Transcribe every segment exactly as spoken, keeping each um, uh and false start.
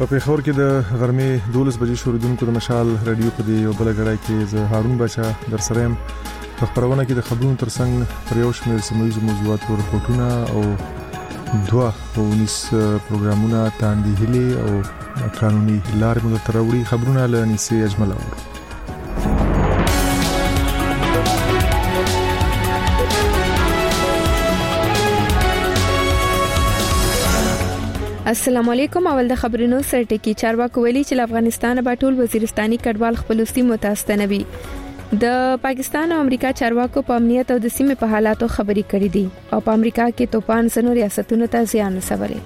په پیښور کې د غرمې دولس بجې شروع د مشال رادیو په دی یو بل غړای کې زه هارون بچا در سره يم. په خبرونه کې د خبرونو ترڅنګ پر یو شمېر سیمه موضوعات او رپورټونه او دوا او نس پروګرامونه تاندې هلي او قانوني لارې مو تر وړي خبرونه لنيسي اجمل اور. السلام علیکم. اول د خبرونو سره ټکی چارواکو ویلي چې افغانستان به ټول وزیرستاني کډوال خپل سیمو ته ستنوي. د پاکستان او امریکا چارواکو په امنیت او د سیمې په حالاتو خبري کړې دي او په امریکا کې توپان سنو ریاستونو ته زیان رسولي.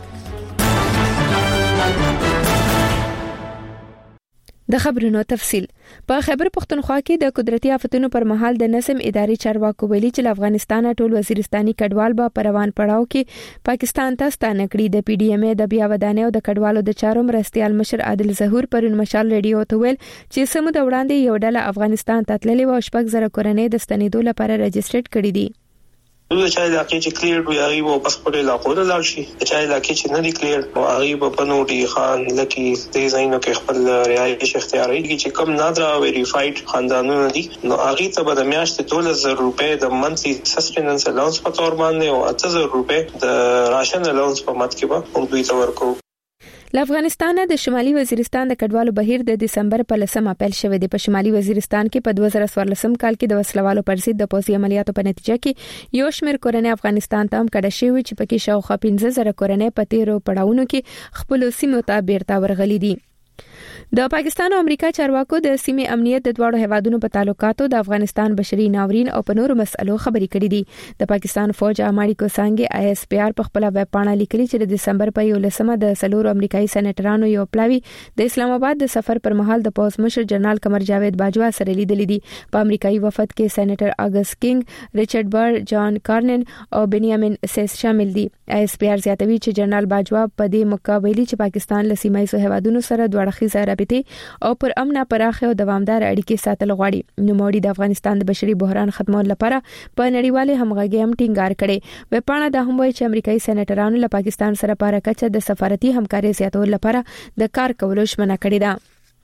د خبرونو تفصيل. په خیبر پختونخوا کې د قدرتي آفتونو پر مهال د نظم اداري چارواکو ویلي چې افغانستان ټول وزیرستاني کډوال به پروان پړاو کې پاکستان ته ستانه کړي. د پی ډی ایم ای د بیا ودانې او د کډوالو د چارو مرستيال مشر عادل ظهور پرون مشال ریډیو ته ویل چې سمو د وړاندې یو ډله افغانستان ته تللي او شپږ زره کورنۍ د ستنېدو لپاره رجسټر کړي دي. د چا علاقې چې کلیر وي هغه وو پس په علاقو له لاړ شي. د چا علاقې چې نه دی کلیر او هغه په نوټي خان لکه دې ځایونو کې خپل رعایت اختیاري چې کم نادره ویریفاید خاندانونه دي نو هغه ته به د میاشتې دولس زره روپۍ د منثلي سسټیننس الاونس په تور باندې او اته زره روپۍ د راشن الاونس په مت کې به موږ دوی ته ورکو. له افغانستان د شمالي وزیرستان د کډوالو بهیر د دسمبر په لسمه پیل شوې دی. په شمالي وزیرستان کې په دوه زره څوارلسم کال کې د وسلوالو پر ضد د پوځي عملیاتو په نتیجه کې یو شمېر کورنۍ افغانستان ته هم کډه شوې چې پکې شاوخوا پنځه زره کورنۍ په تیرو پړاوونو کې خپل سیمو ته بیرته ورغلي دي. د پاکستان او امریکا چارواکو د سیمې امنیت د دواړو هیوادونو په تعلقاتو د افغانستان بشري ناورین او په نورو مسلو خبرې کړې دي. د پاکستان فوج اماړي کوسانګي آی اس پی آر په خپل ویب پاڼه لیکلي چې د دسمبر په یولسمه د سلورو امریکایي سېنیټرانو یو پلاوی د اسلام آباد د سفر پر مهال د پوز مشر جنرال قمر جاوید باجوا سره لیدلې دي. په امریکایي وفد کې سېنیټر اګست کینګ، ریچارډ بر، جان کارنن او بنیامین سیس شامل دي. آی اس پی آر زیاتوي چې جنرال باجوا په دې مقابله چې پاکستان له سیمایي هیوادونو سره دوه اړخیزه رابطه او پر امن پراخه او دوامدار اړیکې ساتل غواړي. نوموړي د افغانستان د بشري بحران ختمولو لپاره په نړیواله همغږي هم ټینګار کړي. وې پاڼه د هم وایي چې امریکایي سېنیټرانو له پاکستان سره په راکچه د سفارتي همکاري زیاتولو لپاره د کار کولو ژمنه کړې ده.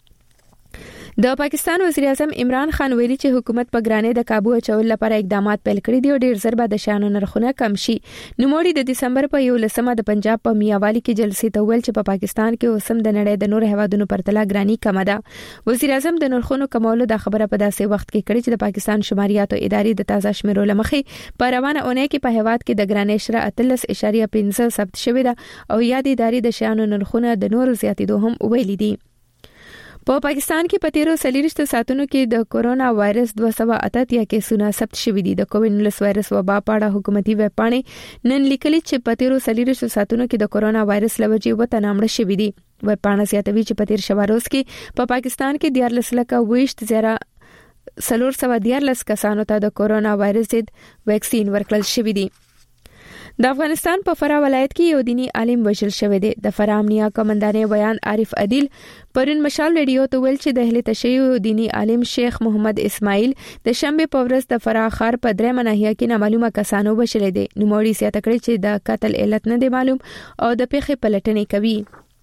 د پاکستان وزیر اعظم عمران خان ویلي چې حکومت په ګرانې د قابو اچولو لپاره اقدامات پیل کړي دي او ډیر زر به د شانو نرخونه کم شي. نوموړي د دسمبر په یولسمه د پنجاب په میاوالی کې جلسې ته ویل چې په پاکستان کې اوسم د نړۍ د نور هیوادونو پرتله ګرانی کم ده. وزیر اعظم د نرخونو کمولو د خبره په داسې وخت کې کړي چې د پاکستان شماریاتو ادارې د تازه شمیرو لمخې په روانه اونۍ کې په هیواد کې د ګرانۍ شره اتلس اعشاریه پنځه ثبت شوې ده او یادې ادارې د شانو نرخونه د نورو زیاتېدو هم ویلي دي. په پاکستان کې په تیرو سلیریشت ساتونو کې د کورونا وایرس دوه سوه اتیا کیسونه ثبت شوي دي. د کووډ نولس وایرس وبا په اړه حکومتي ویب پاڼې نن لیکلي چې په تیرو سلیریشت ساتونو کې د کورونا وایرس لوجې وته نامړه شوي دي. ویب پاڼه زیاتوي چې په تیر شوه روز کې په پا پاکستان کې دیارلس لکه ویشت زره سلور سوه دیارلس کسانو ته د کورونا وایرس ضد ویکسین ورکړل شوی دی. د افغانستان په فراه ولایت کې یو دینی عالم وژل شوی دی. د فراه امنیه کمانډانې بیان عارف عادل پرون مشال ریډیو ته ویل چې د اهل تشیع دینی عالم شیخ محمد اسماعیل د شنبه په ورځ د فراه ښار په درې مناهیه کې نامعلومه کسانو وژل دي. نوموړي زیاته کړې چې د قتل علت نه دی معلوم او د پیښې پلټنې کوي.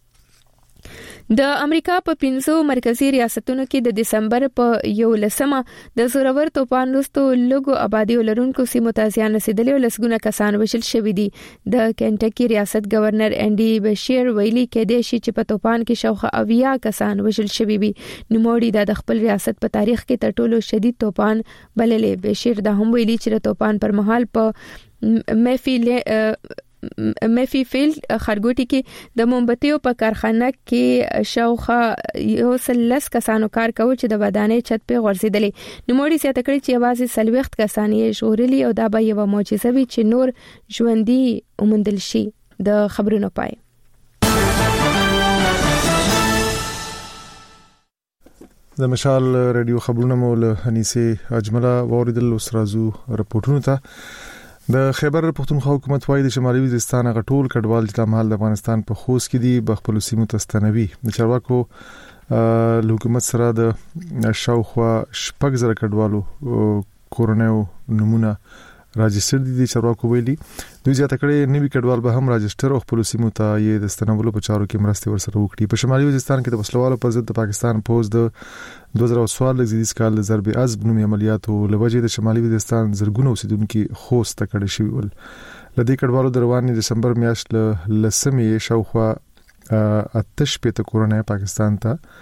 د امریکا په پنځو مرکزی ریاستونو کې د دسمبر په یولسمه د زورور توپان وروسته لږو آبادی ولرونکو سیمو ته زیان رسیدلی او لسګونه کسان وژل شوي دي. د کینټکی ریاست گورنر انډي بشیر ویلي کېدای شي چې په توپان کې شاوخوا اویا کسان وژل شوي وي. نوموړي د خپل ریاست په تاریخ کې تر ټولو شدید توپان بللې. بشیر د هم ویلي چې د توپان پر مهال په میفیل میفی فیلډ خرګوټي کې د مومبتیو په کارخانه کې شاوخوا یو سلس کسانو کار کوي چې د ودانۍ چت په غورځیدلې. نوموړي زیاته کړې چې یوازې سلويخت کسان یې ژغورلي او دا به یو معجزه وي چې نور ژوندۍ ومندل شي. د خبرونو پای. د مشال رادیو خبرونه مول انیسه اجمله وریدل وسرازو رپورټونو ته. د خیبر پختونخوا حکومت وايي د شمالي وزیرستان غټول کډوال چې د مال د افغانستان په خوست کې دي بخپل سیمو تستنوي. د چارواکو له حکومت سره د شاوخوا شپږ زره کډوالو کورونو نمونه راجستر دي چارواکو ویلي دوی زیاته کړي نوي کډوال به هم راجستر او خپل سیمو ته یې د ستنولو په چارو کې مرسته ورسره وکړي. په شمالي وزیرستان کې د وسلوالو پر ضد د پاکستان پوز د دوه زره څوارلس زیدیز کال د ضرب عزب نومي عملیاتو لوجې د شمالي وزیرستان زرګونو اوسیدونکو خوست کړي شوی ول. لدې کډوالو د رواني دسمبر میاشت له لسمې شاوخوا اتش پته کورونه پاکستان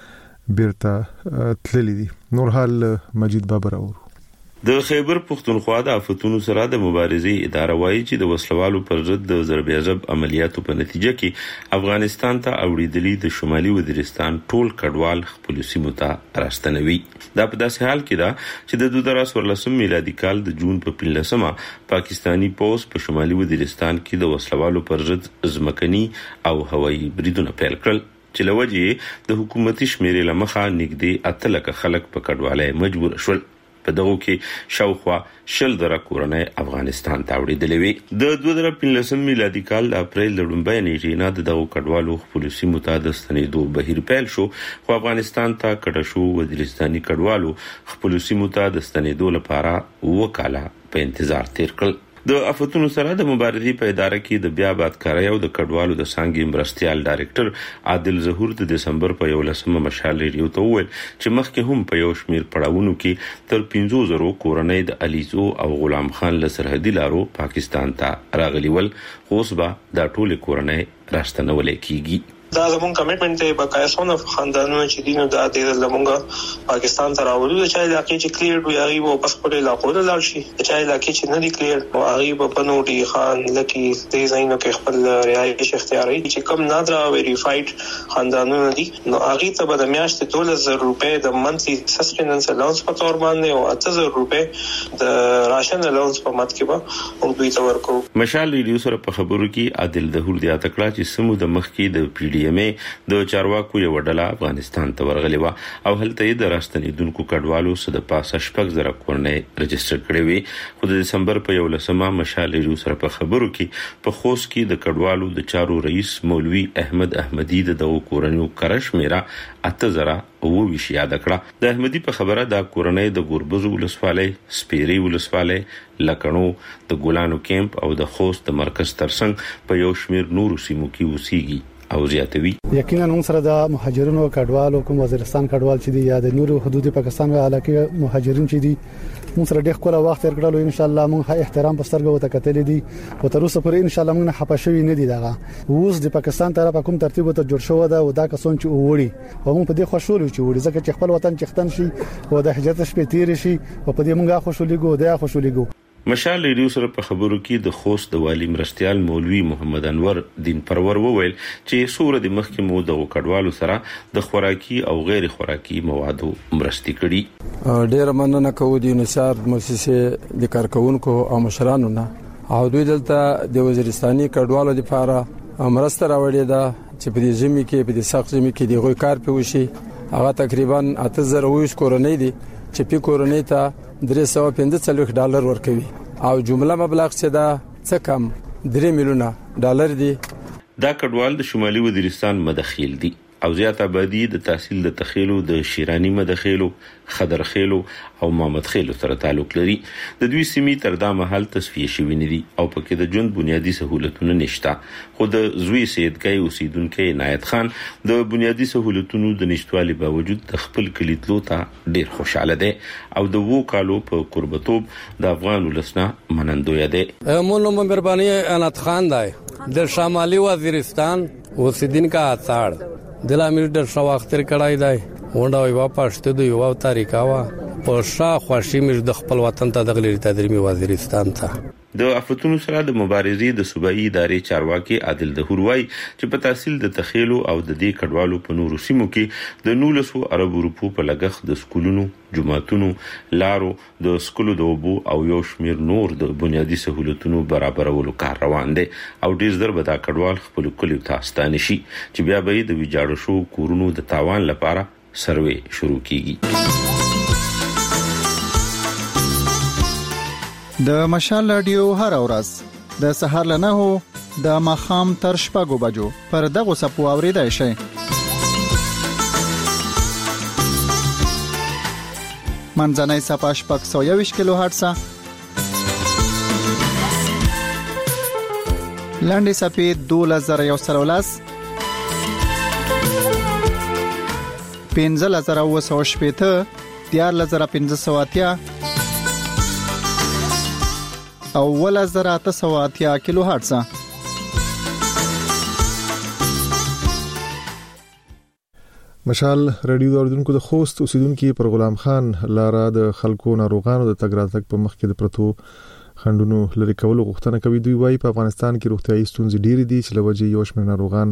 ته بیرته تللی دي. نور حال مجید بابر اور د خیبر پختونخوا د آفتونو سره د مبارزې اداره وایي چې د وسلوالو پر ضد د ضرب عزب عملیاتو په نتیجه کې افغانستان ته اوریدلي د شمالي وزیرستان ټول کډوال خپل سیمو ته راستنوي. دا په داسې حال کې ده چې د دوه زره څوارلس میلادي کال د جون په پنځمه پاکستانی پوز په شمالي وزیرستان کې د وسلوالو پر ضد ځمکني او هوایي بریدونه پیل کړل چې لوجې د حکومتي شمیرې لمخه نږدې اته لکه خلک په کډوالۍ مجبور شول. په دغه کې شاوخوا شل زره کورنۍ افغانستان ته وړاندې وي. د دوه زره پنځلس میلادي کال د اپریل د لومړۍ نیټې نه د دغه کډوالو خپل سیمو ته د ستنېدو بهیر پیل شو، خو افغانستان ته کډه شو وزیرستاني کډوالو خپل سیمو ته د ستنېدو لپاره وکاله په انتظار تیر کړل. د آفتونو سره د مبارزې په اداره کې د بیا آبادکارۍ او د کډوالو د څانګې مرستيال ډایرکټر عادل ظهور د دسمبر په یولسمه مشال ریډیو ته وویل چې مخکې هم په یو شمیر پړاوونو کې تر پنځه زره کورنۍ د الیزو او غلام خان له سرحدي لارو پاکستان ته راغلي ول، خو اوس به دا ټول کورنۍ راستنول کیږي. دا زمون کمټمنټ دی بقایسونه خاندانونو چې دینو د دې لمونګه پاکستان ته راوړو چې علاقې چې کلیر وي هغه وو پس په علاقو ته لاړ شي، چې علاقې چې نه دي کلیر او هغه په پنوټي خان لکه دې زینو کې خپل رعایت اختیاري چې کم نادرا ویریفاید خاندانونه دي نو هغه ته به د میاشتې دولس زره روپۍ د منثلي سسپنس الاونس په تور باندې او اته زره روپۍ د راشن الاونس په مت کې به هم دوی ته ورکو. مشال ریډیو سره په خبرو کې عادل ظهور دی اتکړه چې سمو د مخ کې د پی ډی یمه د چارواکو یو ډله افغانستان ته ورغلی و او هلته یې د راستنیدونکو کډوالو سره پاسه شپږ زره کورنۍ رجستر کړې وي. خو د دسمبر په یولسمه مشال ریډیو سره په خبرو کې په خوست کې د کډوالو د چارو رئیس مولوی احمد احمدی د دغه کورنیو کرش میرا اته زره او ویش یاد کړه. د احمدی په خبره د کورنۍ د ګوربز ولسوالۍ، سپیری ولسوالۍ، لکڼو، د ګولانو کیمپ او د خوست د مرکز ترڅنګ په یو شمیر نورو سیمو کې اوسېږي او زیاتوي. یقینا موږ سره د مهاجرینو کډوالو کوم وزیرستان کډوال چې دی یا د نورو حدود پاکستان او علاقه مهاجرین چې دي موږ سره ډېر کوله وخت ورکړلو. ان شاء الله موږ احترام په سترګو ته کتل دي او تر اوسه پورې ان شاء الله موږ نه حپشوي نه دي. دغه اوس د پاکستان طرف کوم ترتیب ته جوړ شو دا او دا کسون چې وړي او موږ په دې خوشاله چې وړي ځکه چې خپل وطن چختن شي او د هجرت شپې تیر شي او په دې موږ خوشاله ګو دا خوشاله ګو. مشال ریډیو سره په خبرو کې د خوست د والی مرستيال مولوی محمد انور دین پرور وویل چې سوره د مخکې مو د کډوالو سره د خوراکي او غیر خوراکي موادو مرستي کړي. ډیر مننه کوو د نثار مؤسسه د کارکونکو او مشرانو نه او دوی دلته د وزیرستاني کډوالو لپاره مرسته راوړې ده چې په دې ژمي کې په دې سخت ژمي کې د غوي کار پیوشي. هغه تقریبا اته زره ویش کورنۍ دي چې په کورنۍ ته درې سوه پنځه څلوېښت ډالر ورکوي او جمله مبلغ چې دا څه کم درې میلیونه ډالر دي. دا کډوال د شمالي وزیرستان مدخیل دي او زیات آبادی د تحصیل د تخیلو د شیرانی مدخیلو، خضر خیلو او محمد خیلو سره تعلق لري. د دوی سیمې تر دا مهال تصفیه شوې نه دي او پکې د ژوند بنیادی سہولتونه نشته. خو د زوی سیدګۍ اوسیدونکو عنایت خان د بنیادی سہولتونو د نشټوالي باوجود د خپل کلیتلو ته ډیر خوشاله دی او د وو کالو په قربتوب د افغان ولسنا منندوی دی. مونږ مهرباني عنایت خان دی د شمالي وزیرستان اوسیدونکو اڅاړ د امیر در شو اختر کړای دی ونده وي واپس ته دی یو طریقه وا په شا خوشی مې د خپل وطن ته د غلری تدریمي وزیرستان ته. د آفتونو سره د مبارزې د صوبایي ادارې چارواکي عادل ظهور وایي چې په تحصیل د تخیلو او د دې کډوالو په نورو سیمو کې د نولسو اربو روپو په لګښت د سکولونو، جماعتونو، لارو، د سکولو د اوبو او یو شمیر نور د بنیادی سہولتونو برابرولو کار روان دی او ډیر زر به دا کډوال خپل کلیو ته ستانه شي چې بیا به د ویجاړو شو کورونو د تاوان لپاره سروې شروع کیږي. د مشال رادیو هر ورځ د سهار له نهو د ماخام تر شپږو بجو پر دغه سپو اوریدای شي. منځنۍ صفحه شپږ سوه یوویشت کیلو هرتز لاندې صفحې دوه زره یو سل ولس پنځه زره اوه سوه شپېته دیار زره پنځه سوه اتیا او ول زره اته سوه اتیا کیلو هرتز. مشال رادیو اوریدونکو د خوست اوسیدونکو پر غلام خان لاره د خلکو ناروغانو د تګ راتګ په مخ کې د پرتو خندونو لري کول غوښتنه کوي. دوی وايي په افغانستان کې روغتيایي ستونزې ډېرې دي چې لوجه یو شمېر ناروغان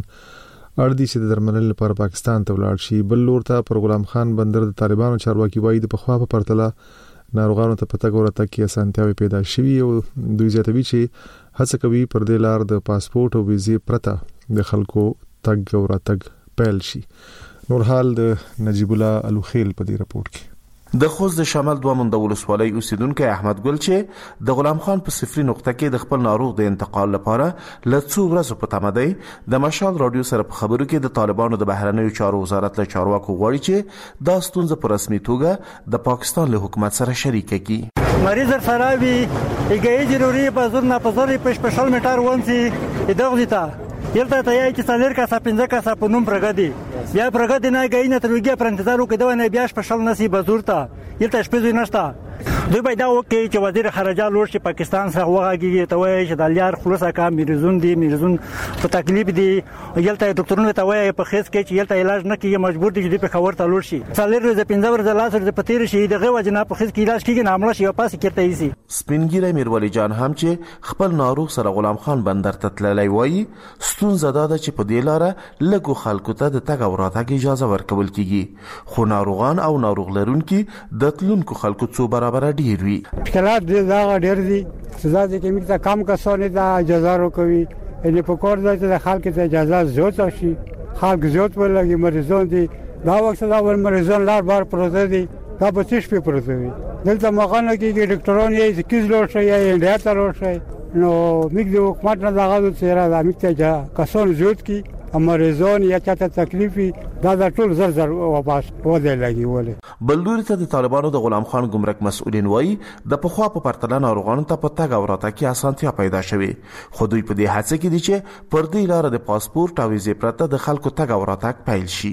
اړ دي چې د درملنې لپاره پاکستان ته ولاړ شي. بل لور ته پر غلام خان بندر د طالبانو چارواکي وايي د پخوا په پرتله ناروغانو ته پته ګوره تک کې اسانتیاوي پیدا شوي او دوی زیاتوي چې هڅه کوي پر دې لار د پاسپورت او ویزې پرته د خلکو تګ او راتګ پیل شي. نور حال د نجیب الله الوخیل په دې رپورت کې. د خوست د شمال دوه منډه ولسوالۍ اوسیدونکو احمد ګل چې د غلام خان په صفري نقطه کې د خپل ناروغ د انتقال لپاره لڅو ورځې په تمه دی د مشال رادیو سره په خبرو کې د طالبانو د بهرنیو چارو وزارت له چارواکو غواړي چې دا ستونزه په رسمي توګه د پاکستان له حکومت سره شریک کړي. مریض سراوي ایګي ضروري په زور نه په زور په سپیشل میټر ونسي ادغه تا یلته ته یې چې څلور کا پنځه کا په نوم پرګدي بیا پرګدي نه غي نه ترګي پر انتظار وکړو نه بیا سپیشل نسی بزورتا یلته شپږ نشتا دوی پیدا وکړي چې وزیر خارجه لور شي پاکستان سره وغږیږي ته وایي چې د لیار خلاصه کا میرزون دي میرزون په تکلیف دي یلته ډاکټرونو ته وایي په خېس کې چې یلته علاج نه کیږي مجبور دي چې په خبر ته لور شي څلور ورځې پنځه ورځې لاس ورځې پتیر شي دغه وجنه په خېس کې علاج کیږي نامله شي واپس کېته ایسي. سپینګیره میرولی جان هم چې خپل ناروغ سره غلام خان بندر ته تللی وایي ستونزه دا ده چې په دې لاره لږو خلکو ته د تګ او راتګ اجازه ورکول کیږي خو ناروغان او ناروغ لرونکي د تلونکو خلکو څو برابر ډیر وي. مشکلات دې دا ډېر دي سزا دې کې موږ ته کم کسونه دا اجازه ورکوي ان په کور ځای ته خلک ته اجازه زیات شي خلک زیات ولګي مریضان دي دا وخت دا ور مریضان لار بار پروت دي دا په تیش په پروت دي دلته مخانه کې ډاکټران یې ځکیز لور شي یا انډیا ته لور شي نو موږ د حکومت نه دا غوښتل چې را موږ ته کسان زیات کی مریضان یا چاته تکلیفي دا د ټول زر زر واپس وځي لګي ولې. بل لوري ته د طالبانو د غلام خان ګمرک مسؤلین وایي د پخوا په پرتله ناروغانو ته په تګ او راتګ کې اسانتیا پیدا شوه خو دوی په دې هڅه کې دي چې پر دې لار د پاسپورت او ویزې پرته د خلکو تګ او راتګ پیل شي.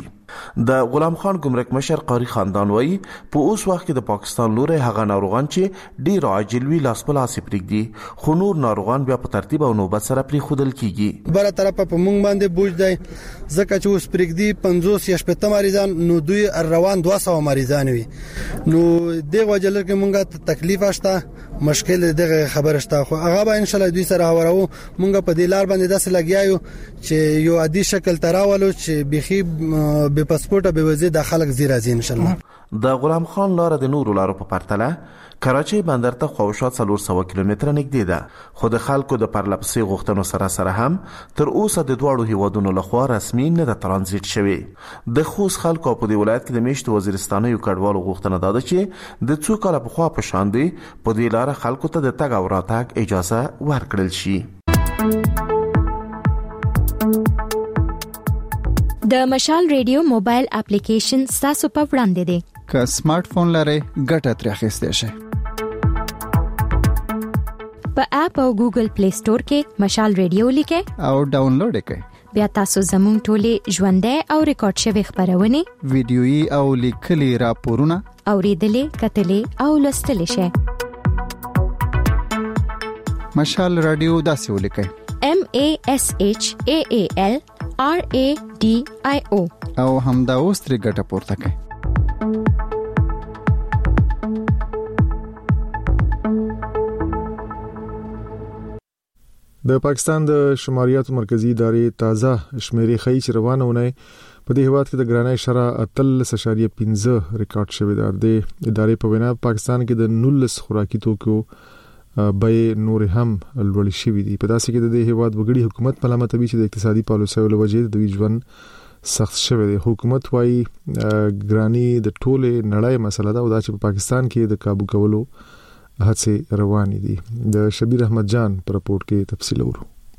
د غلام خان ګمرک مشر قاری خاندان وایي په اوس وخت کې د پاکستان لوري هغه ناروغان چې ډیر عاجل وی لاس په لاس پرېږدي خو نور ناروغان بیا په ترتیب او نوبت سره پرې خودل کیږي. بل طرف په مونږ باندې بوج دی ځکه چې اوس پرېږدي پنځوس یا شپږ مریضان نو دوی روان دوه سوه مریضان وي نو دغه وجل کې مونږه تکلیف شته مشکل دغه خبره شته خو هغه به ان شاء الله دوی سره هاورو مونږ په دې لار باندې داسې لګیایو چې یو عادي شکل تراولو چې بخي به پاسپورت به وزي د خلک زیرا زین ان شاء الله. د غلام خان لار د نورو لارو په پرتله کراچۍ بندر ته خواوشات څلور سوه کیلومتره نږدې ده خو د خلکو د پرلپسې غوښتنو سره سره هم تر اوسه د دواړو هیوادونو لخوا رسمي نه د ترانزیت شوی. د خوست خلکو په دې ولایت کې د میشت وزیرستاني کډوالو غوښتنه ده چې د څو کال په خوا په شان دی په دې لار خلکو ته د تګ او راتګ اجازه ورکړل شي. د مشال ریډیو موبایل اپلیکیشن تاسو په وړاندې دی که سمارټ فون لرئ ګټه ترې اخیستئ شئ. په اپ او ګوګل پلی سٹور کې مشال ریډیو لیکئ او ډاونلوډ کړئ بیا تاسو زموږ ټولې ژوندۍ او ریکارډ شوی خبرونه ویډیويي او لیکلي راپورونه اوریدلې کتلې او لوستلې شئ. مشال رادیو داسې ولیکئ M A S H A A L R A D I O او همدا اوس ترې ګټه پورته کړئ. د پاکستان د شماریاتو مرکزی ادارې تازه شمیرې ښیي چې روانه ونی په دې هیواد کې د ګرانۍ شرح اتلس اشاریه پنځه ریکارډ شوی دی. د ادارې په وینا پاکستان کې د نولس خوراکي توکو به نور هم لوړ شوی دی. په داسې کې د هیواد وګړي حکومت په لامل تبي چې د اقتصادي پالیسیو له وجې د ژوند سخت شوی دی. حکومت وايي ګرانی د ټوله نړۍ مسله ده او دا چې په پاکستان کې د قابو کولو هڅې روانې دي. د شبیر احمد جان پر رپورت کې تفصیل ورو.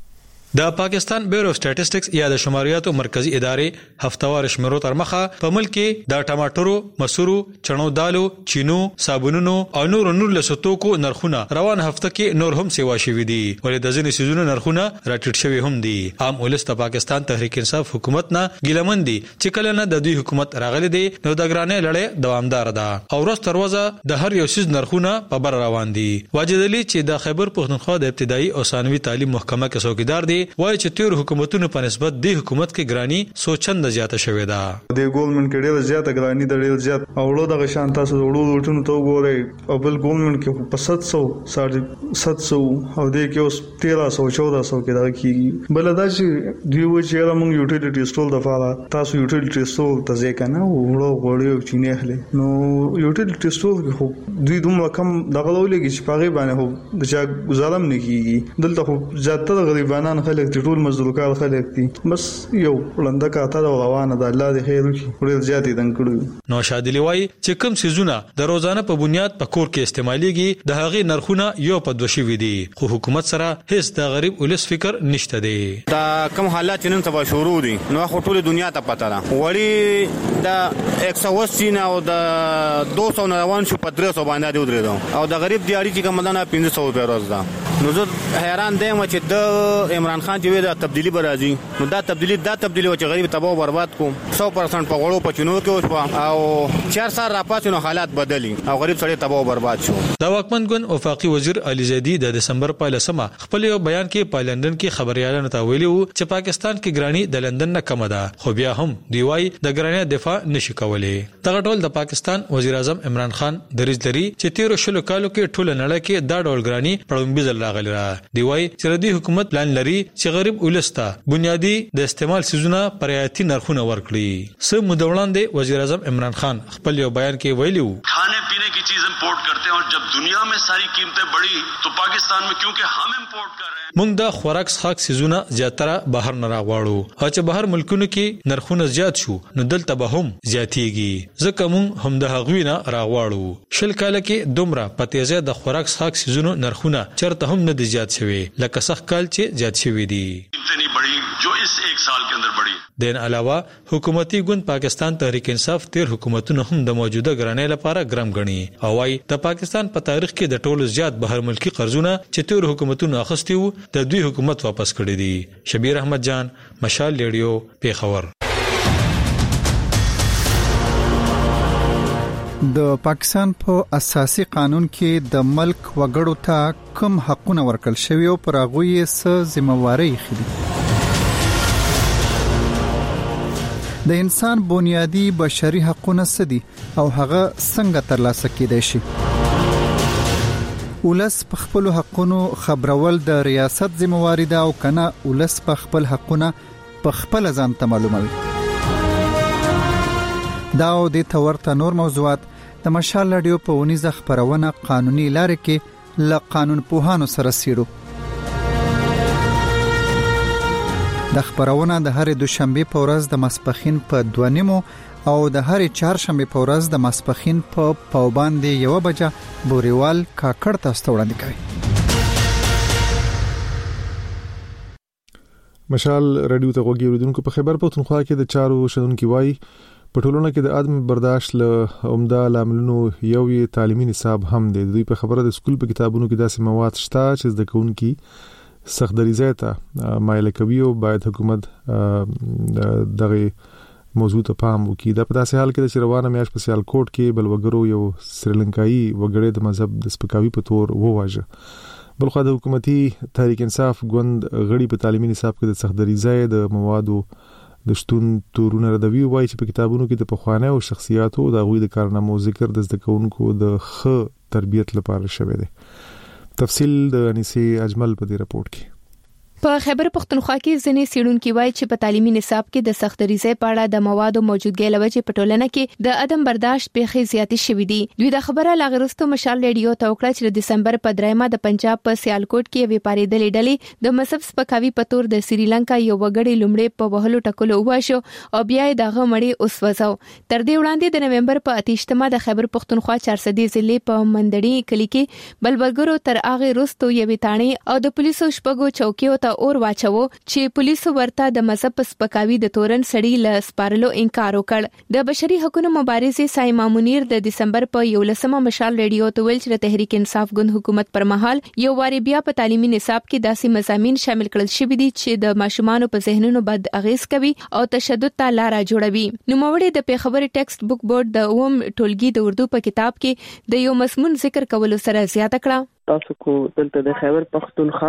د پاکستان بیورو اف سټاتستکس یا د شماریاتو مرکزی ادارې هفتوار شمیرو تر مخه په ملک کې د ټماټرو، مسورو، چڼو دالو، چینو، صابونونو او نور نور لسوتوکو نرخونه روان هفته کې نور هم سیوا شوي دي، ولې د ځینې سيزونو نرخونه راټیټ شوي هم دي. عام ولس د پاکستان تحریک انصاف حکومت نه ګیلمن دي چې کله نه د دوی حکومت راغلي دي نو د ګرانې لړۍ دوامدار ده او ورځ تر ورځې د هر یو سیز نرخونه په بر روان دي. واجد علي چې د خیبر پښتونخوا د ابتدایي او ثانوي تعلیم محکمه کې څوکیدار دي وایي چې تیر حکومتونو په نسبت د حکومت کې ګرانی سوچند زیاته شوې ده. د ګورنمنت کې ډېر زیاته ګرانی د ډېر زیات اورو د شان تاسو وړو وټونو ته وګورئ او بل ګورنمنت کې په سات سو ساړه سات سو او د کې اوس تیرہ سو چودہ سو کې دا کیږي. بل دا چې دوی و چې موږ یوټیلیټی سټول د فعال تاسو یوټیلیټی سټول ته ځکه نه وړو غوړیو چینه هله نو یوټیلیټی سټول کې خو دوی دومره کم دغه لولېږي چې پاره باندې هو د چا ګزارم نه کیږي. دلته خو زیاتره غریبانان خلک ټول مزدورکار خلک دي بس یو لنده کاته دا روانه ده الله دې خیر وکړي ډېر زیاتې دن کړو. نو شادلی وای چې کوم سيزونه د روزانه په بنیاد په کور کې استعماليږي د هغې نرخونه یو په دوه شوي دي خو حکومت سره هیڅ د غریب ولس فکر نشته دی. دا کوم حالات نن سبا شروع دي نو خو ټول دنیا ته پته ده وړي دا یک سو اسی نه او د دو سو نه روان شو په درې سو باندې ودرېدو او د غریب دیاړي چې کوم نه پنځه سو په ورځ ده. نو زه حیران دیم چې د عمران خان چې دا تبدیلی برازي نو دا تبدیلی دا تبدیلی چې غریب تباہ او برباد کو سو پرسنټ په غړو په چینو کې اوس او چار سال راپاتې نو حالات بدلی او غریب سړی تباہ او برباد شو. دا واکمن ګوند وفاقي وزیر علي زیدی د دسمبر په لسمه خپل یو بیان کې په لندن کې خبريالانو ته ویلي وو چې پاکستان کې ګرانی د لندن نه کم ده خو بیا هم دی وايي د ګرانی دفاع نشي کولای. دغه ټول د پاکستان وزیر اعظم عمران خان دریځ لري چې تیر شلو کالو کې ټول نړۍ کې دا ډول ګرانی پړومبي ځل راغلی را دی وايي چې د حکومت پلان لري چې غریب ولستا بنیادی د استعمال سيزونه پر رعایتي نرخونه ورکړي. سم مدوړاندې وزیر اعظم عمران خان خپل یو بیان کې ویلي وو کھانے پینے کی چیز امپورٹ کرتے ہیں اور جب دنیا میں ساری قیمتیں بڑھی تو پاکستان میں کیونکہ ہم امپورٹ کر رہے ہیں موږ د خوراک څښاک سيزونه زیاتره بهر نه راغواړو او چې بهر ملکونو کې نرخونه زیات شو نو دلته به هم زیاتېږي ځکه موږ هم د هغوی نه راغواړو. شل کال کې دومره په تیزه د خوراک څښاک سيزونو نرخونه چرته هم نه دي زیات شوي لکه سخت کال چې زیات شوي دي اتنی بڑی جو اس ایک سال کے اندر بڑی. دین علاوه حکومتي ګوند پاکستان تحریک انصاف تیر حکومتونو هم د موجوده ګرانۍ لپاره ګرم غني او وايي د پاکستان په تاریخ کې د ټولو زیات بهر ملکی قرضونه چې تیر حکومتونو اخیستي وو د دوی حکومت واپس کړی دي. شبیر احمد جان، مشال ریډیو، پیښور. د پاکستان په اساسي قانون کې د ملک وګړو ته کوم حقونه ورکړل شوی او پر هغه یې څه ذمہواری خېدي. د انسان بنیادی بشري حقوقونه سدي او هغه څنګه ترلاسه کېدای شي. ولس په خپل حقونو خبرول د ریاست ذمہواری ده او کنه ولس په خپل حقونه په خپل ځان ته معلوموي. دا او د تورته نور موضوعات د مشال رادیو په ونیزه خبرونه قانوني لارې کې ل قانون پوهانو سره سیرو. د خبرونه د هر دوشنبه په ورځ د ماسپخین په دوه نیمو او د هر چهارشنبه په ورځ د ماسپخین په پاوباندې یو بجه بوريوال کاکړ تاسو وړاندې کوي. مشال رادیو ته وګورئ دونکو په خیبر پښتونخوا کې د چارو شندونکو وای په ټولنه کې د عدم برداشت له عمده لاملونو یو یې تعلیمي نصاب هم دی. دوی په خبره د سکول په کتابونو کې داسې مواد شته چې د کوونکی سخت دریځه ته مایل کوي او باید حکومت دغه موضوع ته پام وکړي. دا په داسې حال کې چې روانه میاش په سیالکوټ کې بل وګړو یو سریلانکایي وګړي د مذهب د سپکاوي په تور وواژه. بلخو د حکومتي تحریک انصاف ګوند غړي په تعلیمي نصاب کې د سخت دریځه د موادو د شتون تورونه ردوي وایي چې په کتابونو کې د پخوانه او شخصیاتو د غوي د کارنامو ذکر د زده کوونکو د ښه تربیت لپاره شوی دی. تفصیل د انیسی اجمل په دې رپورت کې. په خیبر پښتونخوا کې ځینې سیډونکو وایي چې په تعلیمي نصاب کې د سخت دریځه په اړه د موادو موجودګۍ لوجه په ټولنه کې د عدم برداشت پیښې زیاتې شوې دي. دوی د خبره لاغرستو مشال ریډیو ته وکړه چې د دسمبر په دریمه د پنجاب په سیالکوټ کې وپارې دلې ډلې د مذهب سپکاوي په تور د سریلانکا یو وګړي لومړی په وهلو ټکلو وشو او بیا یې دغه مړی اوس وځو. تر دې وړاندې د نومبر په اتیشتمه د خیبر پښتونخوا چارسدي ضلع په مندړي کلی کې بلبلګرو تر اغه رستو یوې تانې او د پولیسو شپږو چوکیو ته اور واچو چې پولیسو ورته د مذهب سپکاوي د تورن سړی له سپارلو انکار وکړ. د بشري حقوقو مبارزې سایما منیر د دسمبر په یولسمه مشال ریډیو ته ویل چې تحریک انصاف ګوند حکومت پر مهال یو واری بیا په تعلیمي نصاب کې داسې مضامین شامل کړل شوي دي چې د ماشومانو په ذهنونو بد اغیز کوي او تشدد ته لار جوړوي. نوموړي د پیښور ټیکسټ بک بورډ د اوم ټولګي د اردو په کتاب کې د یو مضمون ذکر کولو سره زیاته کړه. تاسو کو دلته د خیبر پختونخوا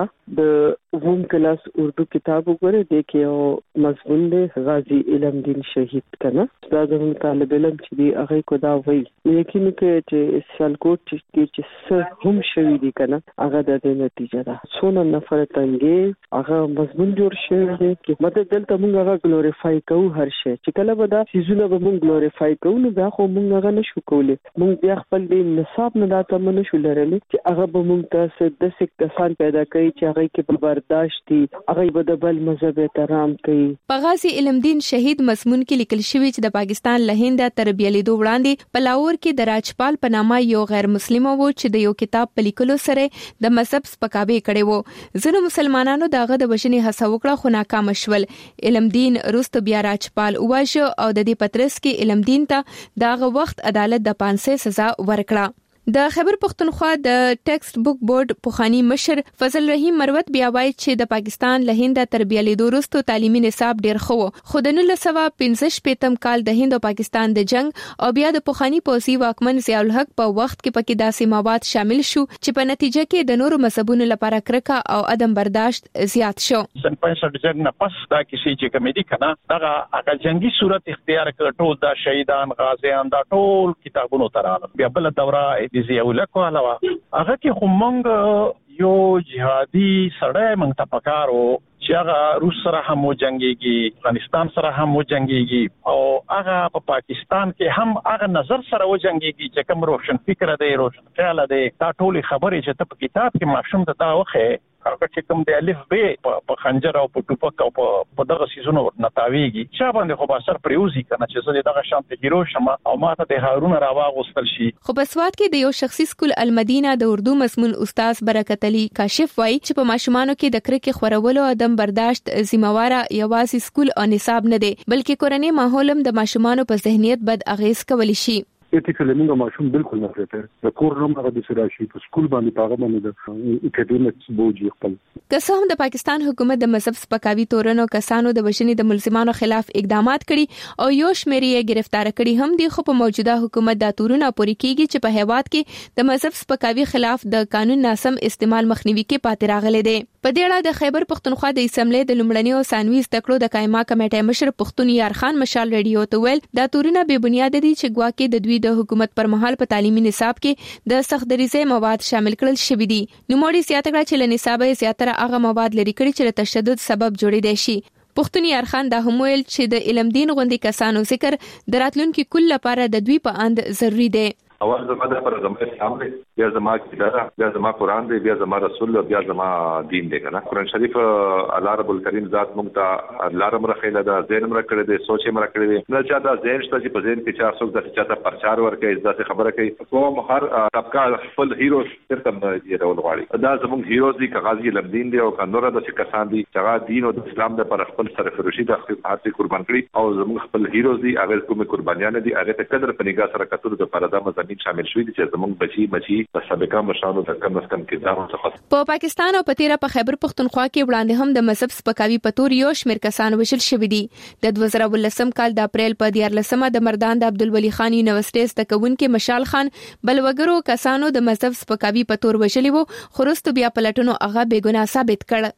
د اوم کلاس اردو کتاب وګورئ د کې یو مضمون دی غازی علم دین شهید کنه دا زموږ طالب علم چې دی هغه کو دا وایي یقین کې چې سیالکوټ کې چې څه هم شوی دی کنه هغه د دې نتیجه ده. څونه نفرت انګیز هغه مضمون جوړ شوی دی چې مدد دلته موږ هغه ګلوریفای کوو هر شی چې کله به دا سيزونه به موږ ګلوریفای کوو نو بیا خو موږ هغه نشو کولی. موږ بیا خپل د نصاب نه دا تم نشو لرلی چې هغه به موږ تاسو د څه کسان پیدا کوي چې هغه کې په برداشت دي هغه به د بل مذهب احترام کوي. په غازی علم دین شهید مضمون کې لیکل شوی چې د پاکستان له هند تر بیلیدو وړاندې په لاهور کې د راجپال په نامه یو غیر مسلمان وو چې د یو کتاب په لیکلو سره د مذهب سپکاوی کړي وو. ځینو مسلمانانو داغه د بشنی هڅه وکړه خو ناکام شول. علم دین روست بیا راجپال واجه او د دې پترس کې علم دین ته داغه وخت عدالت د پانسه سزا ورکړه. د خیبر پختونخوا د ټیکسټ بک بورډ پوخانی مشر فضل رحیم مروت بیا وایي چې د پاکستان له هند تر بیلیدو وروسته تعلیمي نصاب ډیر خو خو د نولس سوه پنځه شپږم کال د هند او پاکستان د جنگ او بیا د پوخانی پوسی واکمن ضیاء الحق په وخت کې پکې داسې مواد شامل شو چې په نتیجه کې د نورو مذهبونو لپاره کرکه او عدم برداشت زیات شو. سن پنځه جنگ نه پس دا کیسې چې کومې دي کنه دا هغه جنگي صورت اختیار کړ ټول د شهیدان غازیان دا ټول کتابونو تراله بیا بل دوره ضیاء الحق علاوه هغه کې خو مونږ یو جهادي سړی مونږ ته پکارو چې هغه روس سره هم وجنګيږي افغانستان سره هم وجنګيږي او هغه په پا پاکستان کې هم هغه نظر سره وجنګيږي چې کوم روشن فکر دی روشن خیال دی دا ټول خبرې چې ته په کتاب کې ماشوم ته دا وخه هغه چې کوم د الف ب په خنجر او په ټوپک او په دغه سيزونو نتاويږي چا باندې خو به اثر پریوزي کنه چې زه دغه شانت هیرو شمه او ماته د هارون راواغوستل شي. خو په سواد کې د یو شخصي سکول المدینه د اردو مضمون استاد برکت علي کاشف وایي چې په ماشومانو کې د کرکې خورولو عدم برداشت ذمہواره یوازې سکول او نصاب نه دی بلکې کورنۍ ماحول هم د ماشومانو په ذهنیت بد اغیز کولی شي. ایتیکل موږ ماشوم بالکل نه پرته د کور روم هغه د سراشي په سکول باندې پاغه باندې د اکیډمیک بوجي خپل که هم د پاکستان حکومت د مذهب سپکاوي تورنو کسانو د بشنی د ملزمانو خلاف اقدامات کړي او یو شمېر یې گرفتار کړي هم دي خو په موجوده حکومت د تورنو پوري کیږي چې په هیواد کې د مذهب سپکاوي خلاف د قانون ناسم استعمال مخنیوي کې پاتې راغلي دي. په دې اړه د خیبر پختونخوا د اسمبلی د لومړني او ثانوي زده کړو د قائمه کمیټې مشر پښتون یار خان مشال ریډیو ته ویل دا تورونه بے بنیاد دي چې ګواکې د دوی د حکومت پر مهال په تعلیمي نصاب کې د سخت دریزه مواد شامل کړل شوی دي. نو موږ زیاته کړه چې له نصابه زیاتره هغه مواد لري کړي چې د تشدد سبب جوړېدای شي. پښتون یار خان دا هم ویل چې د علم دین غوندي کسانو ذکر د راتلونکو کل لپاره د دوی په اند ضروری دی. اول زما د پر زما اسلام دی بیا زما کتاب بیا زما قران دی بیا زما رسول بیا زما دین دی کنه قران شریف الله رب الکریم ذات مونږ ته الله رب رخیله دا زین مر کړی دی سوچ مر کړی دی نه چا دا زین شته چې په زین کې چار څوک د چاته پرچار ورکړي ځکه خبره کوي کوم هر طبقه خپل هیروز ترته یې راول غواړي دا زموږ هیروز دی غازی لمدین دی او کنور د کسان دی چې هغه دین او اسلام د پر خپل سره فروشي د خپل قربان کړي او زموږ خپل هیروز دی هغه کومه قربانیان دي هغه ته قدر په نگاه سره کتل د پردا مزامین شامل شوي دي چې زموږ بچي بچي په سابقه مشانو د کم از کم کتاب څخه په پاکستان او په تیره په خیبر پختونخوا کې وړاندې هم د مذهب سپکاوي په تور یو شمېر کسان وشل شوي دي. د دوه زره ولسم کال د اپریل په دیارلسمه د مردان د عبدالولي خان یونیورسيټي زده کوونکي مشال خان بل وګړو کسانو د مذهب سپکاوي په تور وشلي وو خو وروسته بیا پلټنو هغه بې ګناه ثابت کړ.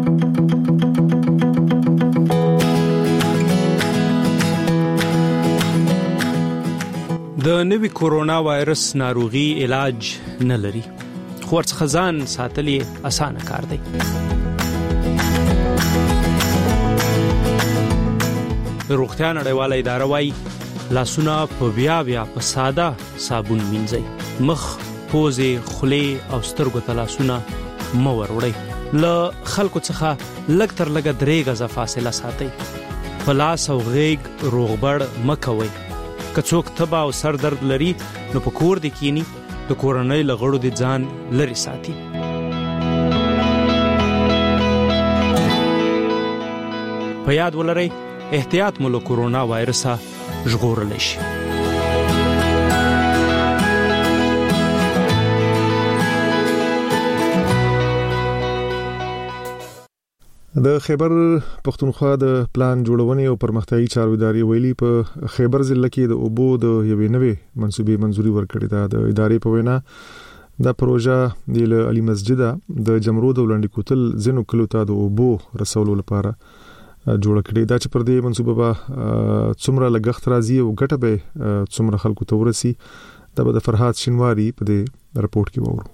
د نوي کورونا وایرس ناروغي علاج نه لري خو ورڅخه ځان ساتل یې اسانه کار دی. روغتیا نړیواله اداره وايي لاسونه په بیا بیا په ساده صابون مینځئ مخ پوزې خولې او سترګو ته لاسونه مه وروړئ له خلکو څخه لږ تر لږه درې غزه فاصله ساتئ په لاس او غېږ روغبړ مه کوئ که څوک تبه او سر درد لري نو په کور دې کینی د کورنۍ له غړو دې ځان لرې ساتي. په یاد ولرئ احتیاط مو له کورونا وایرسه ژغورلی شي. د خیبر پختونخوا د پلان جوړونې او پرمختیايي چارو ادارې ویلي په خیبر ضلع کې د اوبو د یوې نوې منصوبې منځوري ورکړې ده. د ادارې په وینا د پروژه د علي مسجد د جمرود او لنډی کوتل زینو کلو ته د اوبو رسولو لپاره جوړ کړي. دا چې پر دې منصوبه به څومره لګښت راځي او ګټه به څومره خلکو ته ورسي دا به د فرحات شینواری په دې رپورت کې وورو.